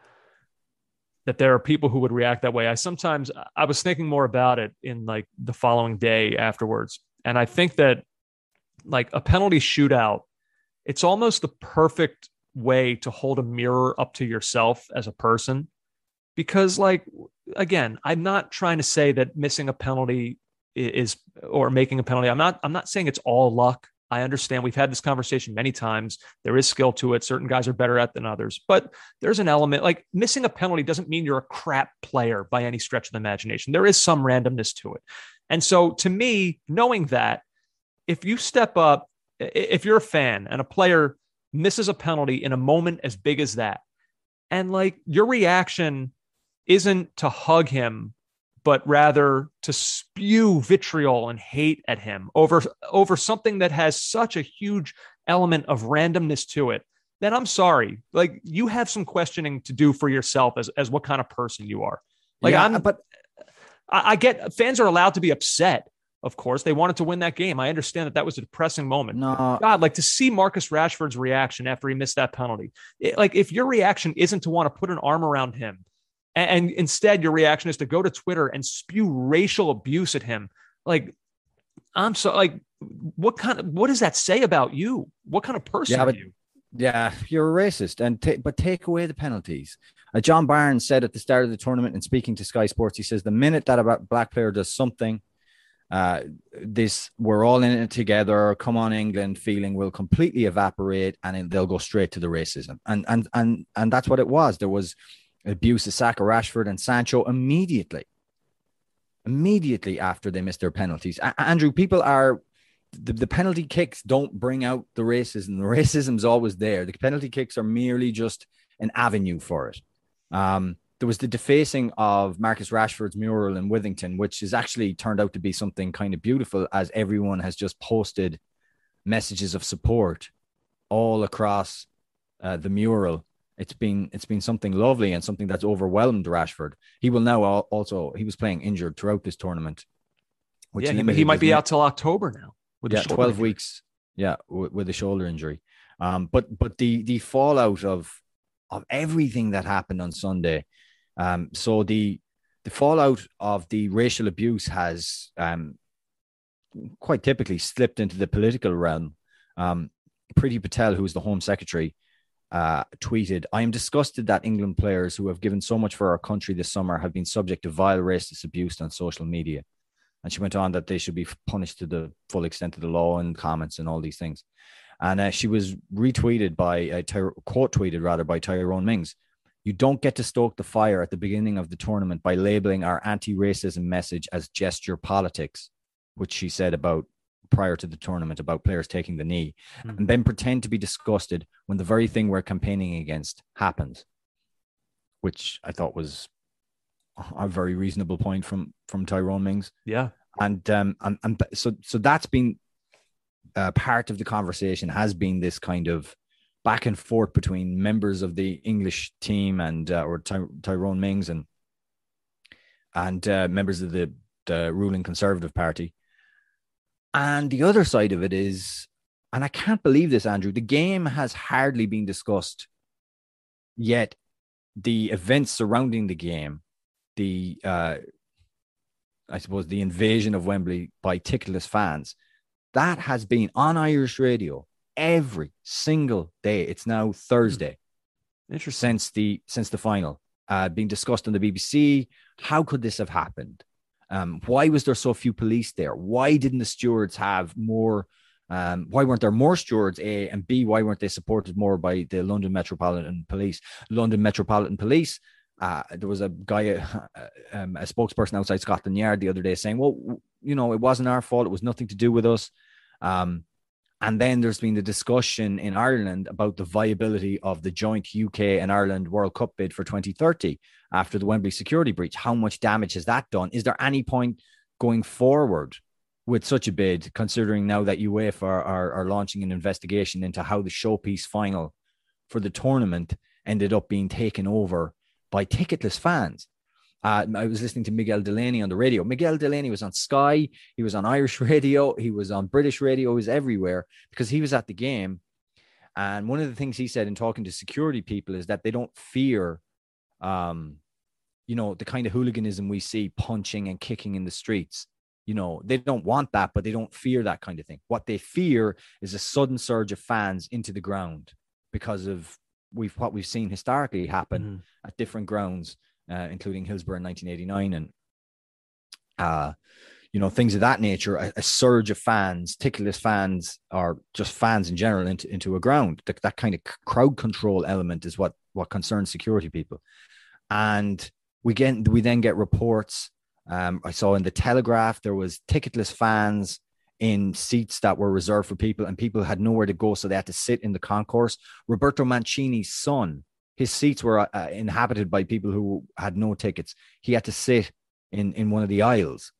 Speaker 2: people who would react that way. I was thinking more about it in like the following day afterwards. And I think that like a penalty shootout, it's almost the perfect way to hold a mirror up to yourself as a person. Because like, again, I'm not trying to say that missing a penalty or making a penalty. I'm not saying it's all luck. I understand. We've had this conversation many times. There is skill to it. Certain guys are better at than others, but there's an element like missing a penalty doesn't mean you're a crap player by any stretch of the imagination. There is some randomness to it. And so to me, knowing that, if you step up, if you're a fan and a player misses a penalty in a moment as big as that, and like your reaction isn't to hug him, but rather to spew vitriol and hate at him over something that has such a huge element of randomness to it, then I'm sorry. Like you have some questioning to do for yourself as what kind of person you are. Like I get fans are allowed to be upset. Of course, they wanted to win that game. I understand that was a depressing moment.
Speaker 3: No.
Speaker 2: God, like to see Marcus Rashford's reaction after he missed that penalty. Like if your reaction isn't to want to put an arm around him, and instead your reaction is to go to Twitter and spew racial abuse at him, like I'm so like, what does that say about you? What kind of person are you?
Speaker 3: Yeah, you're a racist, but take away the penalties. John Barnes said at the start of the tournament, and speaking to Sky Sports, he says the minute that a black player does something, we're all in it together. Come on, England feeling will completely evaporate, and they'll go straight to the racism. And that's what it was. There was abuse of Saka, Rashford, and Sancho immediately after they missed their penalties. Andrew, people are the penalty kicks don't bring out the racism. The racism's always there. The penalty kicks are merely just an avenue for it. There was the defacing of Marcus Rashford's mural in Withington, which has actually turned out to be something kind of beautiful, as everyone has just posted messages of support all across the mural. It's been something lovely and something that's overwhelmed Rashford. He will now he was playing injured throughout this tournament.
Speaker 2: He might be out till October now.
Speaker 3: With 12 weeks. Yeah, with a shoulder injury. But the fallout of everything that happened on Sunday. So the fallout of the racial abuse has quite typically slipped into the political realm. Priti Patel, who is the Home Secretary, tweeted, "I am disgusted that England players who have given so much for our country this summer have been subject to vile racist abuse on social media." And she went on that they should be punished to the full extent of the law and comments and all these things. And she was retweeted quote tweeted rather by Tyrone Mings. "You don't get to stoke the fire at the beginning of the tournament by labeling our anti-racism message as gesture politics," which she said about prior to the tournament about players taking the knee, and then pretend to be disgusted when the very thing we're campaigning against happens, which I thought was a very reasonable point from Tyrone Mings.
Speaker 2: Yeah.
Speaker 3: And so that's been part of the conversation, has been this kind of back and forth between members of the English team and Tyrone Mings and members of the ruling Conservative Party. And the other side of it is, and I can't believe this, Andrew, the game has hardly been discussed yet. The events surrounding the game, I suppose the invasion of Wembley by ticketless fans, that has been on Irish radio every single day. It's now Thursday.
Speaker 2: Interesting.
Speaker 3: Since the final, being discussed on the BBC. How could this have happened? Why was there so few police there? Why didn't the stewards have more? Why weren't there more stewards, A, and B, why weren't they supported more by the London Metropolitan Police? London Metropolitan Police, there was a guy, a spokesperson outside Scotland Yard the other day saying, well, it wasn't our fault. It was nothing to do with us. And then there's been the discussion in Ireland about the viability of the joint UK and Ireland World Cup bid for 2030 after the Wembley security breach. How much damage has that done? Is there any point going forward with such a bid, considering now that UEFA are launching an investigation into how the showpiece final for the tournament ended up being taken over by ticketless fans. I was listening to Miguel Delaney on the radio. Miguel Delaney was on Sky. He was on Irish radio. He was on British radio. He was everywhere because he was at the game. And one of the things he said in talking to security people is that they don't fear, the kind of hooliganism we see, punching and kicking in the streets. They don't want that, but they don't fear that kind of thing. What they fear is a sudden surge of fans into the ground because of what we've seen historically happen at different grounds, including Hillsborough in 1989 and, things of that nature, a surge of fans, ticketless fans, or just fans in general into a ground. That kind of crowd control element is what concerns security people. And we then get reports. I saw in the Telegraph, there was ticketless fans in seats that were reserved for people, and people had nowhere to go, so they had to sit in the concourse. Roberto Mancini's son, his seats were inhabited by people who had no tickets. He had to sit in one of the aisles.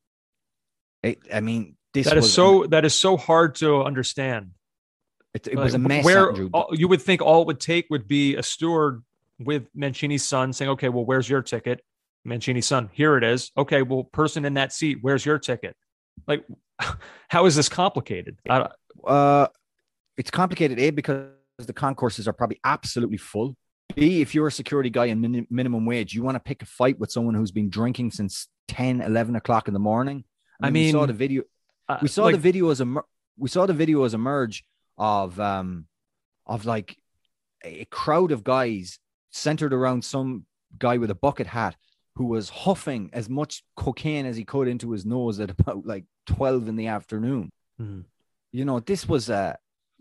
Speaker 2: That is so hard to understand.
Speaker 3: It was a mess.
Speaker 2: Where you would think all it would take would be a steward with Mancini's son saying, "Okay, well, where's your ticket?" Mancini's son, here it is. Okay, well, person in that seat, where's your ticket? Like, how is this complicated?
Speaker 3: It's complicated, A, because the concourses are probably absolutely full. B, if you're a security guy in minimum wage, you want to pick a fight with someone who's been drinking since 10, 11 o'clock in the morning. We saw the video. We saw the videos emerge of like a crowd of guys centered around some guy with a bucket hat who was huffing as much cocaine as he could into his nose at about like 12 in the afternoon. Mm-hmm. This was there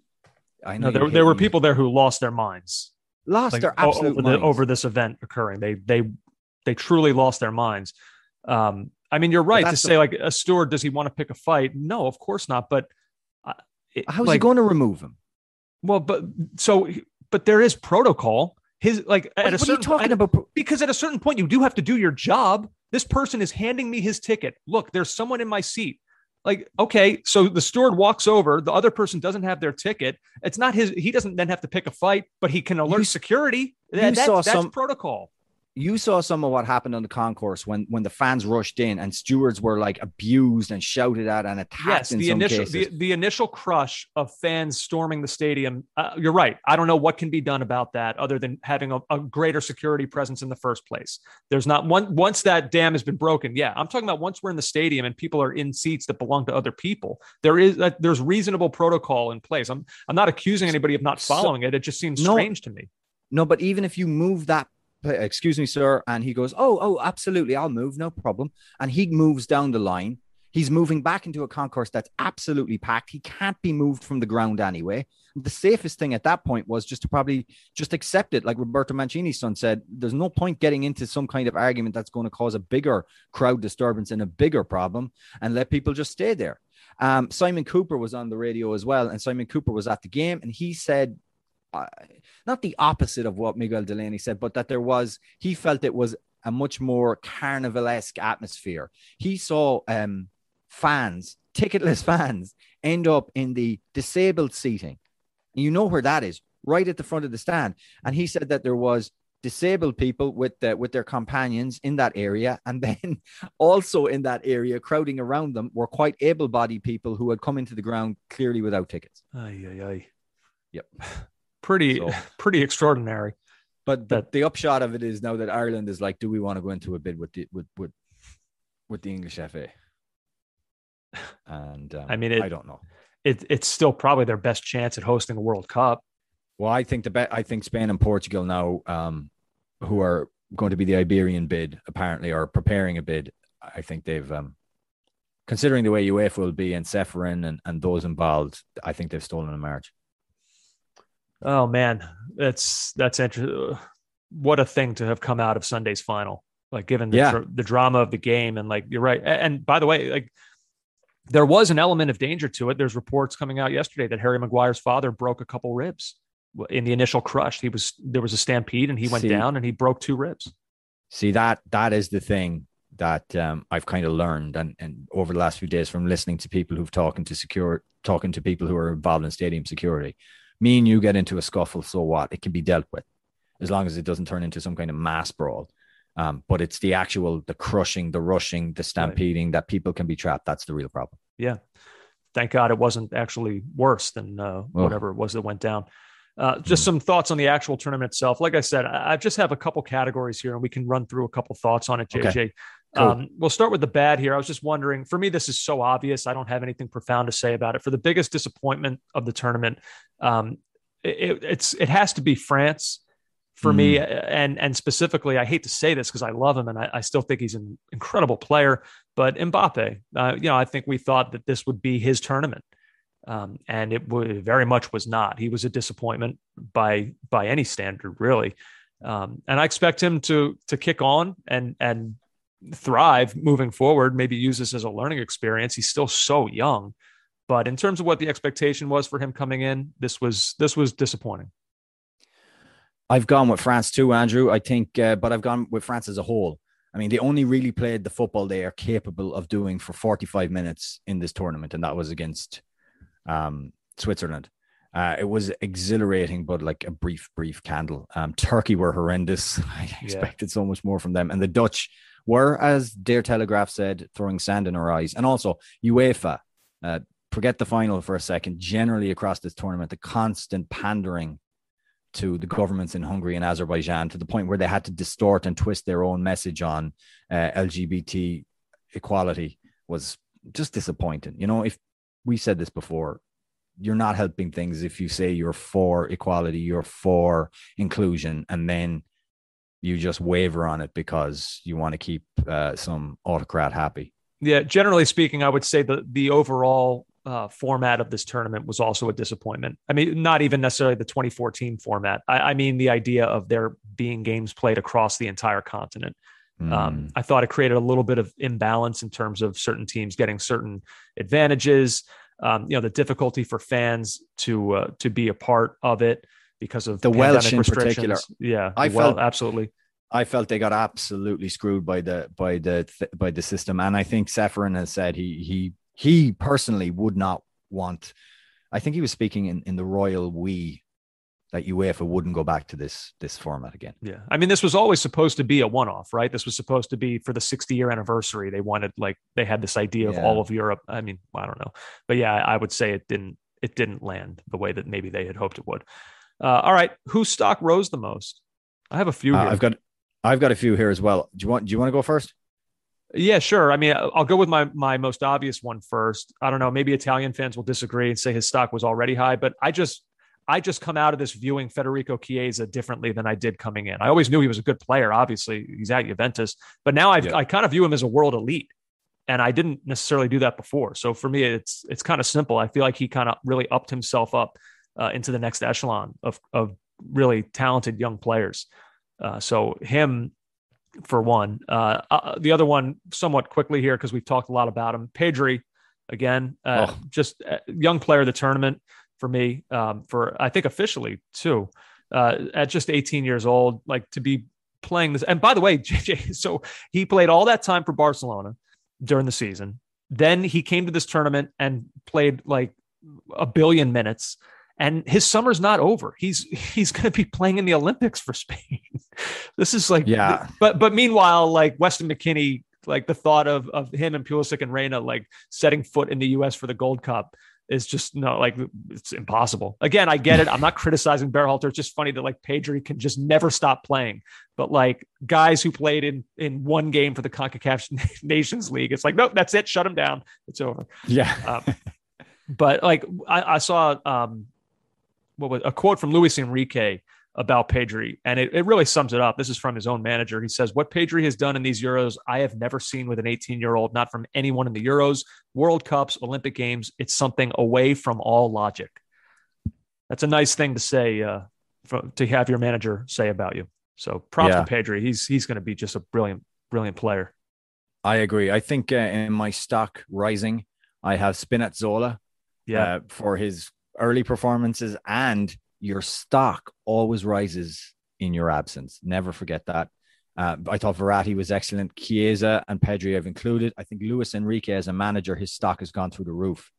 Speaker 3: were people there who lost their minds. Their absolute minds
Speaker 2: over this event occurring. They truly lost their minds. You're right to say like a steward, does he want to pick a fight? No, of course not. But
Speaker 3: how's he going to remove him?
Speaker 2: Well, but there is protocol. What are you talking about? Because at a certain point, you do have to do your job. This person is handing me his ticket. Look, there's someone in my seat. Like, okay, so the steward walks over. The other person doesn't have their ticket. It's not his. He doesn't then have to pick a fight, but he can alert security. That's protocol.
Speaker 3: You saw some of what happened on the concourse when the fans rushed in and stewards were like abused and shouted at and attacked. Yes,
Speaker 2: the initial crush of fans storming the stadium. You're right. I don't know what can be done about that other than having a greater security presence in the first place. There's not once that dam has been broken. Yeah, I'm talking about once we're in the stadium and people are in seats that belong to other people. There's reasonable protocol in place. I'm not accusing anybody of not following it. It just seems strange to me.
Speaker 3: No, but even if you move that. Excuse me, sir. And he goes, oh, absolutely. I'll move. No problem. And he moves down the line. He's moving back into a concourse that's absolutely packed. He can't be moved from the ground anyway. The safest thing at that point was just to probably just accept it. Like Roberto Mancini's son said, there's no point getting into some kind of argument that's going to cause a bigger crowd disturbance and a bigger problem, and let people just stay there. Simon Cooper was on the radio as well. And Simon Cooper was at the game, and he said, not the opposite of what Miguel Delaney said, but that he felt it was a much more carnivalesque atmosphere. He saw ticketless fans, end up in the disabled seating. You know where that is, right at the front of the stand. And he said that there was disabled people with their companions in that area. And then also in that area, crowding around them, were quite able-bodied people who had come into the ground clearly without tickets. Yep.
Speaker 2: Pretty extraordinary.
Speaker 3: But the upshot of it is now that Ireland is like, do we want to go into a bid with the English FA? And I don't know.
Speaker 2: It's still probably their best chance at hosting a World Cup.
Speaker 3: Well, I think Spain and Portugal now, who are going to be the Iberian bid, apparently are preparing a bid. I think they've, considering the way UEFA will be and Ceferin and those involved, I think they've stolen a march.
Speaker 2: Oh man, that's interesting. What a thing to have come out of Sunday's final, like given the drama of the game. And like, you're right. And by the way, like there was an element of danger to it. There's reports coming out yesterday that Harry Maguire's father broke a couple ribs in the initial crush. There was a stampede and he went down and he broke 2 ribs.
Speaker 3: See, that is the thing that I've kind of learned, and over the last few days from listening to people who've talking to people who are involved in stadium security. Me and you get into a scuffle, so what? It can be dealt with as long as it doesn't turn into some kind of mass brawl. But it's the crushing, the rushing, the stampeding that people can be trapped. That's the real problem.
Speaker 2: Yeah. Thank God it wasn't actually worse than whatever it was that went down. Just some thoughts on the actual tournament itself. Like I said, I just have a couple categories here and we can run through a couple thoughts on it, JJ. Okay. Cool. We'll start with the bad here. I was just wondering, for me, this is so obvious. I don't have anything profound to say about it. For the biggest disappointment of the tournament, it has to be France for me. And specifically, I hate to say this because I love him and I still think he's an incredible player, but Mbappe, I think we thought that this would be his tournament. And it very much was not. He was a disappointment by any standard, really. And I expect him to kick on and thrive moving forward, maybe use this as a learning experience. He's still so young, but in terms of what the expectation was for him coming in, this was disappointing.
Speaker 3: I've gone with France too, Andrew. I think, but I've gone with France as a whole. I mean, they only really played the football they are capable of doing for 45 minutes in this tournament, and that was against Switzerland. It was exhilarating, but like a brief candle. Turkey were horrendous. I expected so much more from them. And the Dutch were, as their Telegraph said, throwing sand in our eyes. And also UEFA, forget the final for a second, generally across this tournament, the constant pandering to the governments in Hungary and Azerbaijan to the point where they had to distort and twist their own message on LGBT equality was just disappointing. You know, if we said this before, you're not helping things if you say you're for equality, you're for inclusion, and then you just waver on it because you want to keep some autocrat happy.
Speaker 2: Yeah, generally speaking, I would say the overall format of this tournament was also a disappointment. I mean, not even necessarily the 2014 format. I mean, the idea of there being games played across the entire continent. I thought it created a little bit of imbalance in terms of certain teams getting certain advantages. The difficulty for fans to be a part of it because of the Welsh in particular. Yeah, absolutely.
Speaker 3: I felt they got absolutely screwed by the system, and I think Ceferin has said he personally would not want. I think he was speaking in the royal we that UEFA wouldn't go back to this format again.
Speaker 2: Yeah, I mean, this was always supposed to be a one-off, right? This was supposed to be for the 60-year anniversary. They wanted, they had this idea of all of Europe. I mean, I don't know, but yeah, I would say it didn't land the way that maybe they had hoped it would. All right, whose stock rose the most? I have a few here.
Speaker 3: I've got a few here as well. Do you want to go first?
Speaker 2: Yeah, sure. I mean, I'll go with my most obvious one first. I don't know. Maybe Italian fans will disagree and say his stock was already high, but I just come out of this viewing Federico Chiesa differently than I did coming in. I always knew he was a good player. Obviously, he's at Juventus, but now I kind of view him as a world elite, and I didn't necessarily do that before. So for me, it's kind of simple. I feel like he kind of really upped himself up into the next echelon of really talented young players. So him, for one. The other one, somewhat quickly here, because we've talked a lot about him, Pedri, again, just a young player of the tournament for me, for I think officially too, at just 18 years old, like to be playing this. And by the way, JJ, so he played all that time for Barcelona during the season. Then he came to this tournament and played like 1 billion minutes. And his summer's not over. He's going to be playing in the Olympics for Spain. This is like, yeah. But meanwhile, like Weston McKennie, like the thought of him and Pulisic and Reina like setting foot in the U.S. for the Gold Cup is just it's impossible. Again, I get it. I'm not criticizing Berhalter. It's just funny that like Pedri can just never stop playing. But like guys who played in one game for the CONCACAF Nations League, it's like, nope, that's it. Shut him down. It's over.
Speaker 3: Yeah.
Speaker 2: But like I saw a quote from Luis Enrique about Pedri, and it really sums it up. This is from his own manager. He says, "What Pedri has done in these Euros, I have never seen with an 18-year-old, not from anyone in the Euros, World Cups, Olympic Games. It's something away from all logic." That's a nice thing to say, to have your manager say about you. So props to Pedri. He's going to be just a brilliant, brilliant player.
Speaker 3: I agree. I think in my stock rising, I have Spinazzola for his early performances, and your stock always rises in your absence. Never forget that. I thought Verratti was excellent. Chiesa and Pedri I've included. I think Luis Enrique as a manager, his stock has gone through the roof.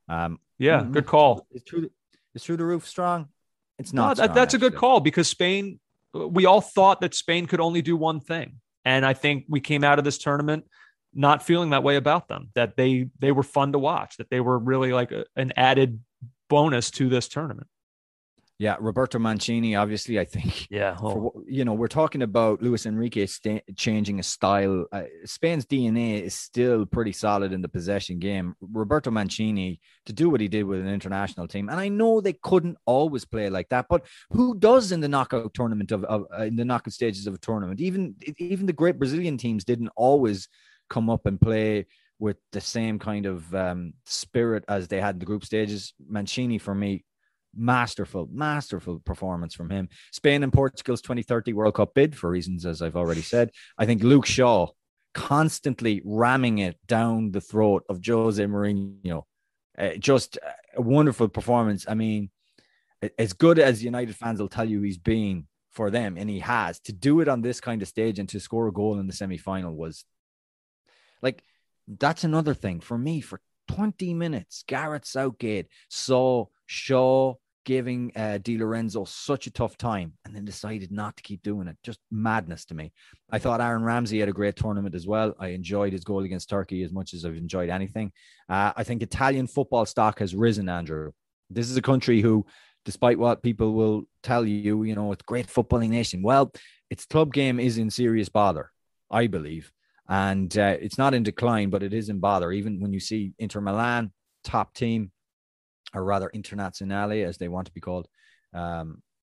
Speaker 2: Good call.
Speaker 3: Is through the roof strong? It's not.
Speaker 2: No, that's a good call, because Spain, we all thought that Spain could only do one thing. And I think we came out of this tournament not feeling that way about them, that they were fun to watch, that they were really like an added bonus to this tournament.
Speaker 3: Yeah, Roberto Mancini, obviously, I think.
Speaker 2: Yeah.
Speaker 3: We're talking about Luis Enrique changing a style. Spain's DNA is still pretty solid in the possession game. Roberto Mancini, to do what he did with an international team, and I know they couldn't always play like that, but who does in the knockout tournament in the knockout stages of a tournament? Even the great Brazilian teams didn't always come up and play with the same kind of spirit as they had in the group stages. Mancini, for me, masterful performance from him. Spain and Portugal's 2030 World Cup bid, for reasons as I've already said. I think Luke Shaw constantly ramming it down the throat of Jose Mourinho. Just a wonderful performance. I mean, as good as United fans will tell you he's been for them, and he has, to do it on this kind of stage and to score a goal in the semi-final was like, that's another thing for me. For 20 minutes, Gareth Southgate saw Shaw giving Di Lorenzo such a tough time and then decided not to keep doing it. Just madness to me. I thought Aaron Ramsey had a great tournament as well. I enjoyed his goal against Turkey as much as I've enjoyed anything. I think Italian football stock has risen, Andrew. This is a country who, despite what people will tell you, it's a great footballing nation. Well, its club game is in serious bother, I believe. And it's not in decline, but it is in bother. Even when you see Inter Milan, top team, or rather Internazionale, as they want to be called, a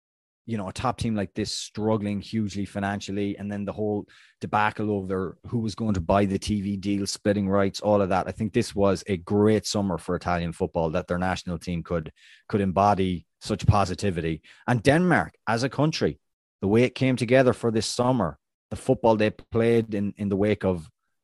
Speaker 3: top team like this struggling hugely financially, and then the whole debacle over who was going to buy the TV deal, splitting rights, all of that. I think this was a great summer for Italian football, that their national team could embody such positivity. And Denmark, as a country, the way it came together for this summer, the football they played in the wake of,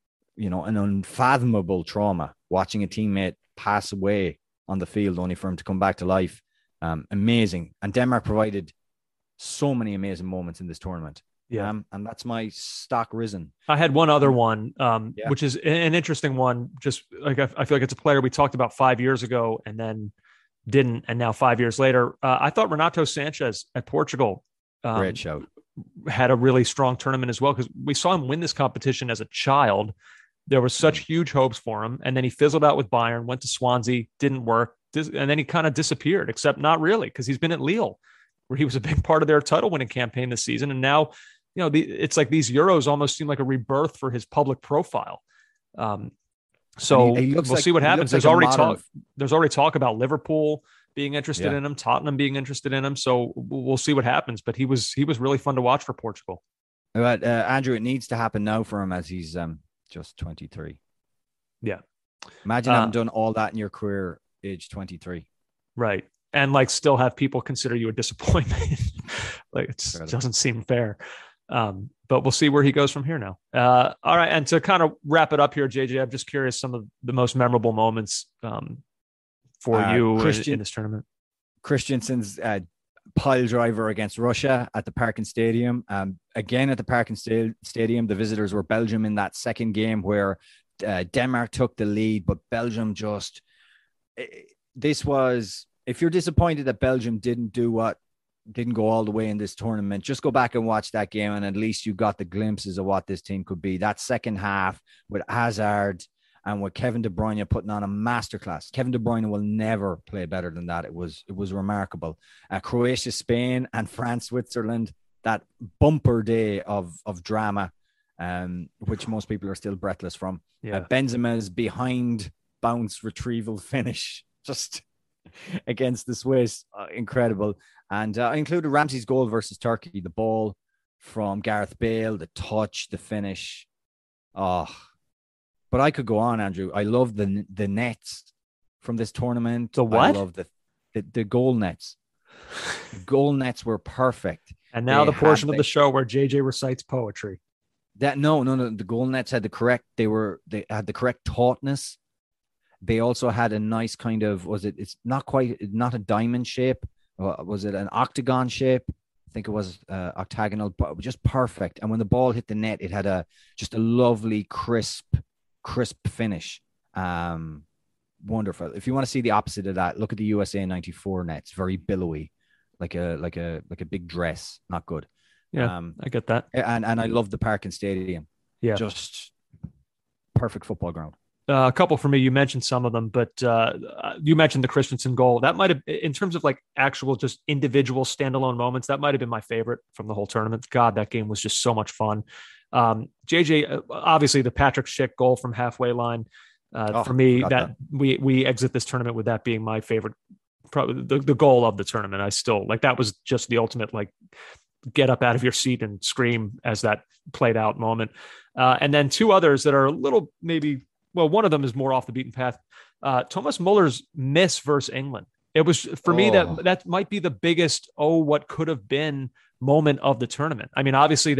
Speaker 3: an unfathomable trauma, watching a teammate pass away on the field only for him to come back to life. Amazing. And Denmark provided so many amazing moments in this tournament.
Speaker 2: Yeah.
Speaker 3: And that's my stock risen.
Speaker 2: I had one other one, which is an interesting one. Just like, I feel like it's a player we talked about 5 years ago and then didn't. And now 5 years later, I thought Renato Sanchez at Portugal.
Speaker 3: Great shout.
Speaker 2: Had a really strong tournament as well, because we saw him win this competition as a child. There was such huge hopes for him, and then he fizzled out with Bayern, went to Swansea, didn't work, and then he kind of disappeared, except not really, because he's been at Lille, where he was a big part of their title winning campaign this season. And now, it's like these Euros almost seem like a rebirth for his public profile. So we'll see what happens. There's already talk about Liverpool being interested in him, Tottenham being interested in him. So we'll see what happens. But he was really fun to watch for Portugal.
Speaker 3: But Andrew, it needs to happen now for him, as he's just 23.
Speaker 2: Yeah.
Speaker 3: Imagine having done all that in your career, age 23.
Speaker 2: Right. And still have people consider you a disappointment. It doesn't seem fair. But we'll see where he goes from here now. All right. And to kind of wrap it up here, JJ, I'm just curious some of the most memorable moments for you in this tournament.
Speaker 3: Christensen's pile driver against Russia at the Parken Stadium. Again, at the Parken Stadium, the visitors were Belgium in that second game where Denmark took the lead, but Belgium if you're disappointed that Belgium didn't go all the way in this tournament, just go back and watch that game, and at least you got the glimpses of what this team could be. That second half with Hazard and with Kevin De Bruyne putting on a masterclass. Kevin De Bruyne will never play better than that. It was remarkable. Croatia, Spain, and France, Switzerland. That bumper day of drama, which most people are still breathless from.
Speaker 2: Yeah.
Speaker 3: Benzema's behind bounce retrieval finish, just against the Swiss, incredible. And I included Ramsey's goal versus Turkey, the ball from Gareth Bale, the touch, the finish. But I could go on, Andrew. I love the nets from this tournament.
Speaker 2: The what?
Speaker 3: I love the goal nets. The goal nets were perfect.
Speaker 2: And now the portion of the show where JJ recites poetry.
Speaker 3: No. The goal nets had they had the correct tautness. They also had a nice kind of, not a diamond shape. Was it an octagon shape? think it was octagonal, but just perfect. And when the ball hit the net, it had just a lovely, crisp finish. Wonderful. If you want to see the opposite of that, look at the USA 94 nets, very billowy, like a big dress. Not good.
Speaker 2: Yeah, I get that.
Speaker 3: And I love the Parkin Stadium.
Speaker 2: Yeah.
Speaker 3: Just perfect football ground.
Speaker 2: A couple for me. You mentioned some of them, but you mentioned the Christensen goal. That might have, in terms of like actual just individual standalone moments, that might have been my favorite from the whole tournament. God, that game was just so much fun. JJ, obviously the Patrick Schick goal from halfway line. For me, that we exit this tournament with that being my favorite, probably the goal of the tournament. I still like that was just the ultimate like get up out of your seat and scream as that played out moment. And then two others that are a little maybe. Well, one of them is more off the beaten path. Thomas Muller's miss versus England. It was for me that might be the biggest what could have been moment of the tournament. I mean, obviously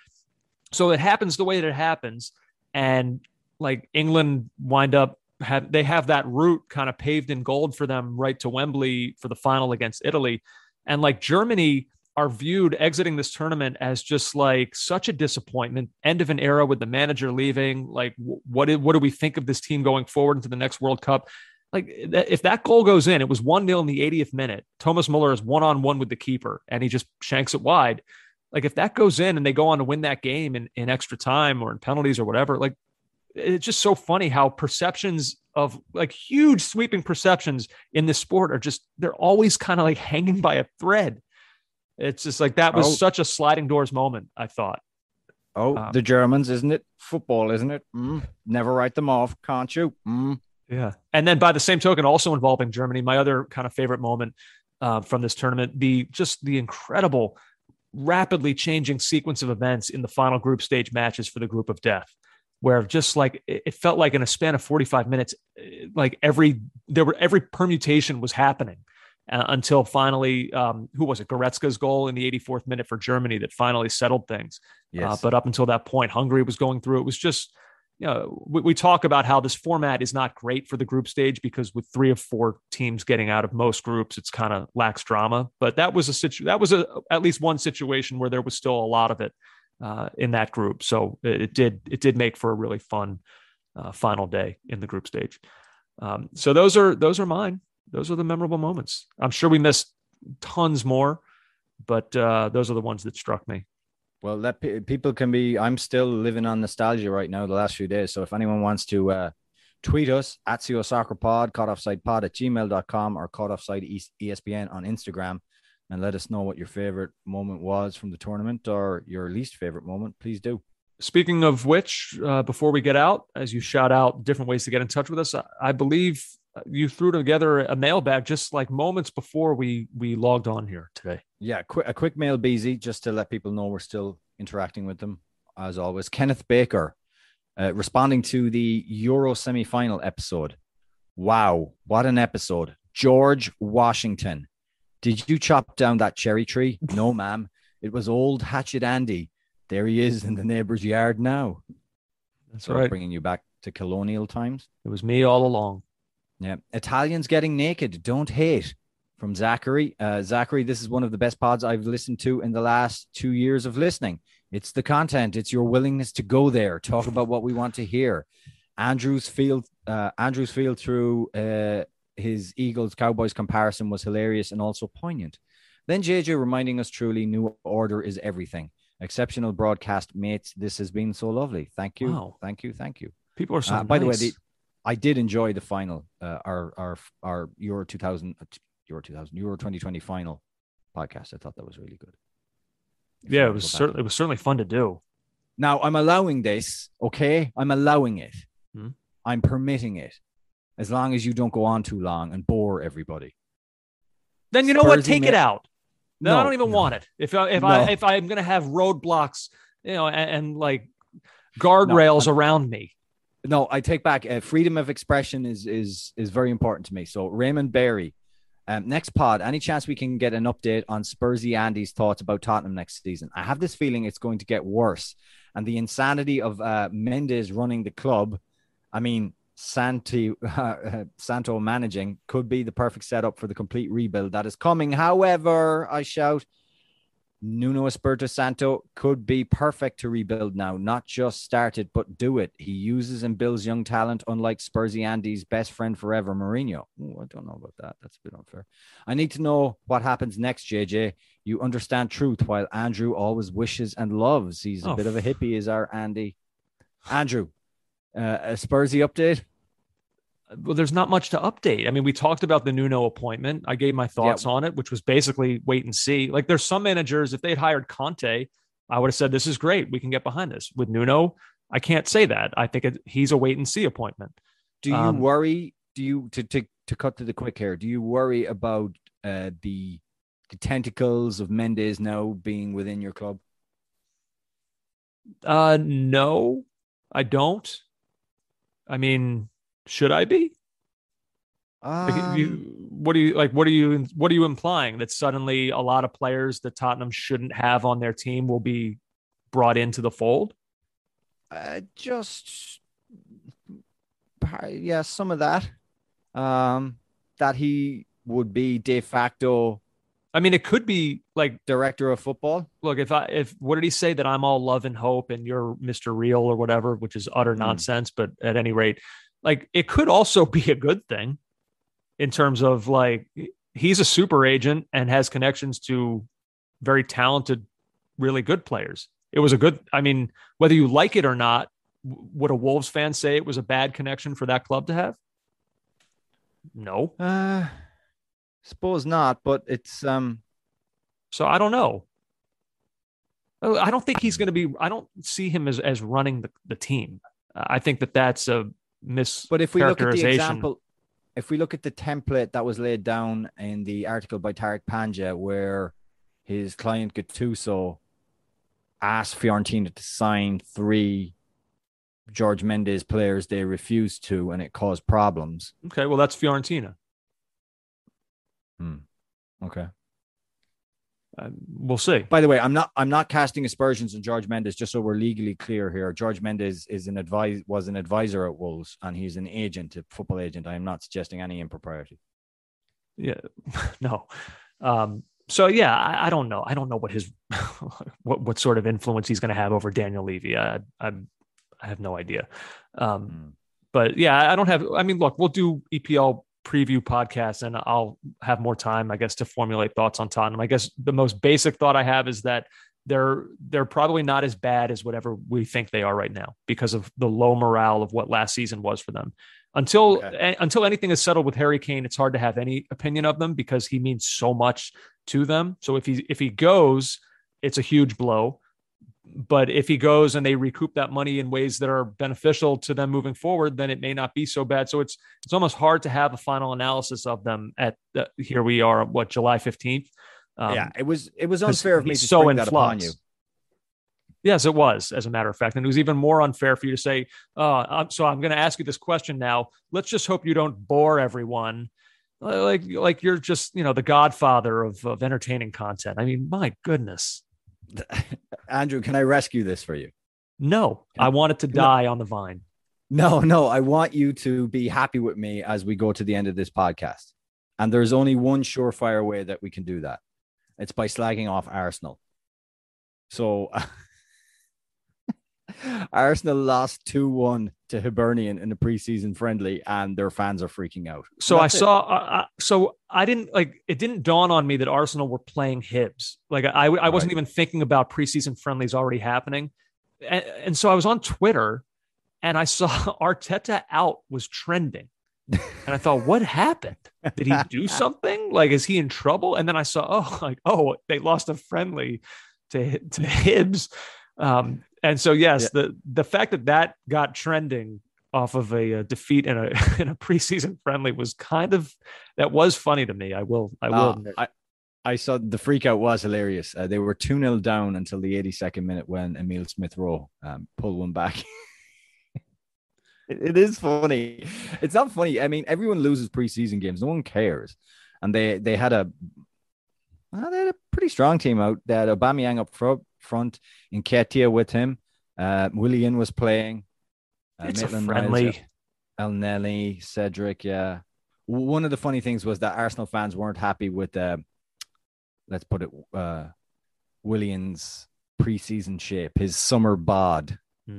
Speaker 2: so it happens the way that it happens, and like England wind up they have that route kind of paved in gold for them right to Wembley for the final against Italy, and like Germany are viewed exiting this tournament as just like such a disappointment, end of an era with the manager leaving. Like, what do we think of this team going forward into the next World Cup? Like, if that goal goes in, it was 1-0 in the 80th minute. Thomas Muller is one-on-one with the keeper, and he just shanks it wide. Like, if that goes in and they go on to win that game in extra time or in penalties or whatever, like, it's just so funny how perceptions of like huge sweeping perceptions in this sport are just, they're always kind of like hanging by a thread. It's just like that was such a sliding doors moment, I thought.
Speaker 3: The Germans, isn't it? Football, isn't it? Never write them off, can't you?
Speaker 2: Yeah. And then by the same token, also involving Germany, my other kind of favorite moment from this tournament, the incredible, rapidly changing sequence of events in the final group stage matches for the group of death, where just like it felt like in a span of 45 minutes, like every permutation was happening. Until finally, who was it? Goretzka's goal in the 84th minute for Germany that finally settled things.
Speaker 3: Yes.
Speaker 2: But up until that point, Hungary was going through. It was just, we talk about how this format is not great for the group stage because with 3 of 4 teams getting out of most groups, it's kind of lacks drama. But that was at least one situation where there was still a lot of it in that group. So it did make for a really fun final day in the group stage. So those are mine. Those are the memorable moments. I'm sure we missed tons more, but those are the ones that struck me.
Speaker 3: Well, people can be. I'm still living on nostalgia right now. The last few days. So if anyone wants to tweet us at CO Soccer Pod, cutoffsidepod@gmail.com or cutoffside ESPN on Instagram, and let us know what your favorite moment was from the tournament or your least favorite moment, please do.
Speaker 2: Speaking of which, before we get out, as you shout out different ways to get in touch with us, I believe you threw together a mailbag just like moments before we logged on here today.
Speaker 3: Yeah, a quick mail, BZ, just to let people know we're still interacting with them, as always. Kenneth Baker, responding to the Euro semi-final episode. Wow, what an episode. George Washington. Did you chop down that cherry tree? No, ma'am. It was old Hatchet Andy. There he is in the neighbor's yard now.
Speaker 2: That's right.
Speaker 3: Bringing you back to colonial times.
Speaker 2: It was me all along.
Speaker 3: Yeah. Italians getting naked. Don't hate. From Zachary. Zachary, this is one of the best pods I've listened to in the last 2 years of listening. It's the content. It's your willingness to go there. Talk about what we want to hear. Andrew's field through his Eagles-Cowboys comparison was hilarious and also poignant. Then JJ reminding us truly new order is everything. Exceptional broadcast, mates. This has been so lovely. Thank you. Wow. Thank you.
Speaker 2: People are so nice.
Speaker 3: By the way, I did enjoy the final, our Euro 2020 final podcast. I thought that was really good.
Speaker 2: Yeah, it was certainly fun to do.
Speaker 3: Now I'm allowing this. Okay, I'm allowing it. I'm permitting it, as long as you don't go on too long and bore everybody.
Speaker 2: Then you know what? Take it out. No, I don't even want it. If I'm going to have roadblocks, and like guardrails around me.
Speaker 3: No, I take back. Freedom of expression is very important to me. So Raymond Berry, next pod. Any chance we can get an update on Spursy Andy's thoughts about Tottenham next season? I have this feeling it's going to get worse, and the insanity of Mendes running the club. I mean, Santo managing could be the perfect setup for the complete rebuild that is coming. However, I shout, Nuno Espirito Santo could be perfect to rebuild now, not just start it, but do it. He uses and builds young talent, unlike Spursy Andy's best friend forever, Mourinho. Ooh, I don't know about that. That's a bit unfair. I need to know what happens next, JJ. You understand truth, while Andrew always wishes and loves. He's a bit of a hippie, is our Andy. Andrew, a Spursy update?
Speaker 2: Well, there's not much to update. I mean, we talked about the Nuno appointment. I gave my thoughts on it, which was basically wait and see. Like, there's some managers, if they'd hired Conte, I would have said, this is great. We can get behind this. With Nuno, I can't say that. I think he's a wait and see appointment.
Speaker 3: Do you worry? Do you, to cut to the quick here, do you worry about the tentacles of Mendes now being within your club?
Speaker 2: No, I don't. I mean, should I be? What are you implying? That suddenly a lot of players that Tottenham shouldn't have on their team will be brought into the fold?
Speaker 3: Some of that. That he would be de facto.
Speaker 2: I mean, it could be like
Speaker 3: director of football.
Speaker 2: Look, if what did he say, that I'm all love and hope and you're Mr. Real or whatever, which is utter nonsense. But at any rate, like, it could also be a good thing in terms of, like, he's a super agent and has connections to very talented, really good players. It was I mean, whether you like it or not, would a Wolves fan say it was a bad connection for that club to have? No.
Speaker 3: Suppose not, but it's
Speaker 2: so I don't know. I don't think he's going to be. I don't see him as running the team. I think that's a mischaracterization.
Speaker 3: But if we look at the example, if we look at the template that was laid down in the article by Tarek Panja, where his client Gattuso asked Fiorentina to sign 3 George Mendes players, they refused to, and it caused problems.
Speaker 2: Okay, well, that's Fiorentina.
Speaker 3: Okay.
Speaker 2: We'll see.
Speaker 3: By the way, I'm not casting aspersions on George Mendes, just so we're legally clear here. George Mendes was an advisor at Wolves, and he's an agent, a football agent. I am not suggesting any impropriety.
Speaker 2: Yeah, no. So yeah, I don't know. I don't know what his what sort of influence he's going to have over Daniel Levy. I have no idea. But yeah, I don't have. I mean, look, we'll do EPL preview podcasts and I'll have more time, I guess, to formulate thoughts on Tottenham. I guess the most basic thought I have is that they're probably not as bad as whatever we think they are right now because of the low morale of what last season was for them. Until anything is settled with Harry Kane, it's hard to have any opinion of them because he means so much to them. So if he goes, it's a huge blow. But if he goes and they recoup that money in ways that are beneficial to them moving forward, then it may not be so bad. So it's almost hard to have a final analysis of them here we are, July 15th.
Speaker 3: It was unfair of me to
Speaker 2: so
Speaker 3: spring that upon you.
Speaker 2: Yes, it was, as a matter of fact. And it was even more unfair for you to say, so I'm going to ask you this question now. Let's just hope you don't bore everyone. Like you're just, the godfather of entertaining content. I mean, my goodness.
Speaker 3: Andrew, can I rescue this for you?
Speaker 2: No, I want it to die on the vine.
Speaker 3: No, I want you to be happy with me as we go to the end of this podcast. And there's only one surefire way that we can do that. It's by slagging off Arsenal. So Arsenal lost 2-1 to Hibernian in the preseason friendly, and their fans are freaking out.
Speaker 2: So I didn't it didn't dawn on me that Arsenal were playing Hibs. Like I wasn't even thinking about preseason friendlies already happening. And so I was on Twitter and I saw Arteta out was trending. And I thought, what happened? Did he do something? Like, is he in trouble? And then I saw, they lost a friendly to Hibs. And so, yes, the fact that got trending off of a defeat in a preseason friendly was that was funny to me. I will admit.
Speaker 3: I saw the freak out was hilarious. They were 2-0 down until the 82nd minute when Emile Smith-Rowe pulled one back. It is funny. It's not funny. I mean, everyone loses preseason games. No one cares. And they had a pretty strong team out. They had Aubameyang up front, Nketiah with him. Willian was playing.
Speaker 2: It's
Speaker 3: Maitland
Speaker 2: a friendly.
Speaker 3: Niles, El Nelly, Cedric. Yeah. One of the funny things was that Arsenal fans weren't happy with let's put it Willian's preseason shape, his summer bod?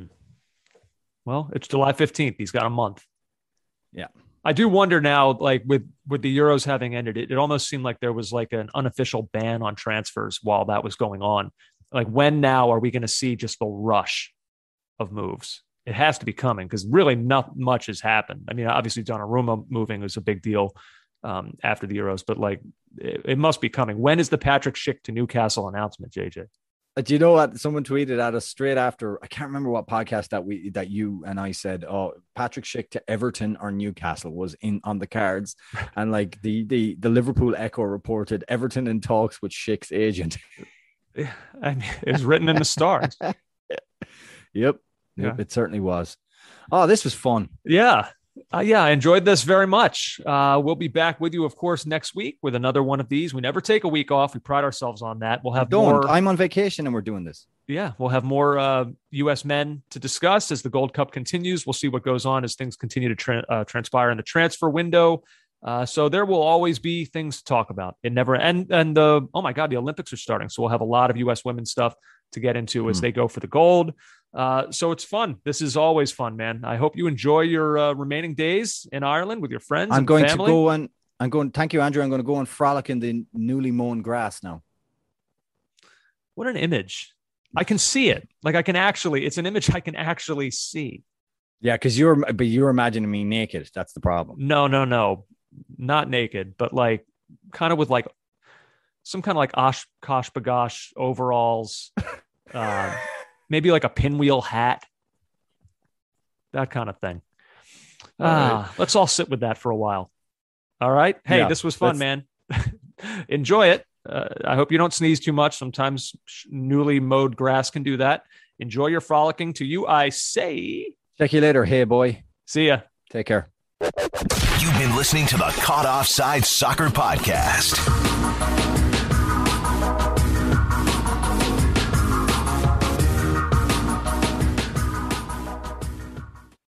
Speaker 2: Well, it's July 15th. He's got a month.
Speaker 3: Yeah.
Speaker 2: I do wonder now, like with the Euros having ended, it almost seemed like there was like an unofficial ban on transfers while that was going on. Like, when now are we going to see just the rush of moves? It has to be coming, because really not much has happened. I mean, obviously Donnarumma moving was a big deal after the Euros, but like it must be coming. When is the Patrick Schick to Newcastle announcement, JJ?
Speaker 3: Do you know what? Someone tweeted at us straight after. I can't remember what podcast that you and I said. Oh, Patrick Schick to Everton or Newcastle was on the cards, and like the Liverpool Echo reported Everton in talks with Schick's agent.
Speaker 2: I mean, it's written in the stars.
Speaker 3: Yep, it certainly was. Oh, this was fun.
Speaker 2: Yeah. I enjoyed this very much. We'll be back with you, of course, next week with another one of these. We never take a week off. We pride ourselves on that. We'll have more.
Speaker 3: I'm on vacation and we're doing this.
Speaker 2: Yeah, we'll have more U.S. men to discuss as the Gold Cup continues. We'll see what goes on as things continue to transpire in the transfer window. So there will always be things to talk about. It never and oh my God, the Olympics are starting. So we'll have a lot of U.S. women's stuff to get into as they go for the gold. So it's fun. This is always fun, man. I hope you enjoy your remaining days in Ireland with your friends.
Speaker 3: I'm going to go and thank you, Andrew. I'm going to go and frolic in the newly mown grass now.
Speaker 2: What an image. I can see it. Like it's an image I can actually see.
Speaker 3: Yeah. Because you're imagining me naked. That's the problem.
Speaker 2: No. Not naked, but like kind of with like some kind of like Oshkosh bagosh overalls, maybe like a pinwheel hat, that kind of thing. Right. Let's all sit with that for a while. All right. Hey, This was fun, man. Enjoy it. I hope you don't sneeze too much. Sometimes newly mowed grass can do that. Enjoy your frolicking. To you, I say.
Speaker 3: Check you later. Hey, boy.
Speaker 2: See ya.
Speaker 3: Take care.
Speaker 1: You've been listening to the Caught Offside Soccer Podcast.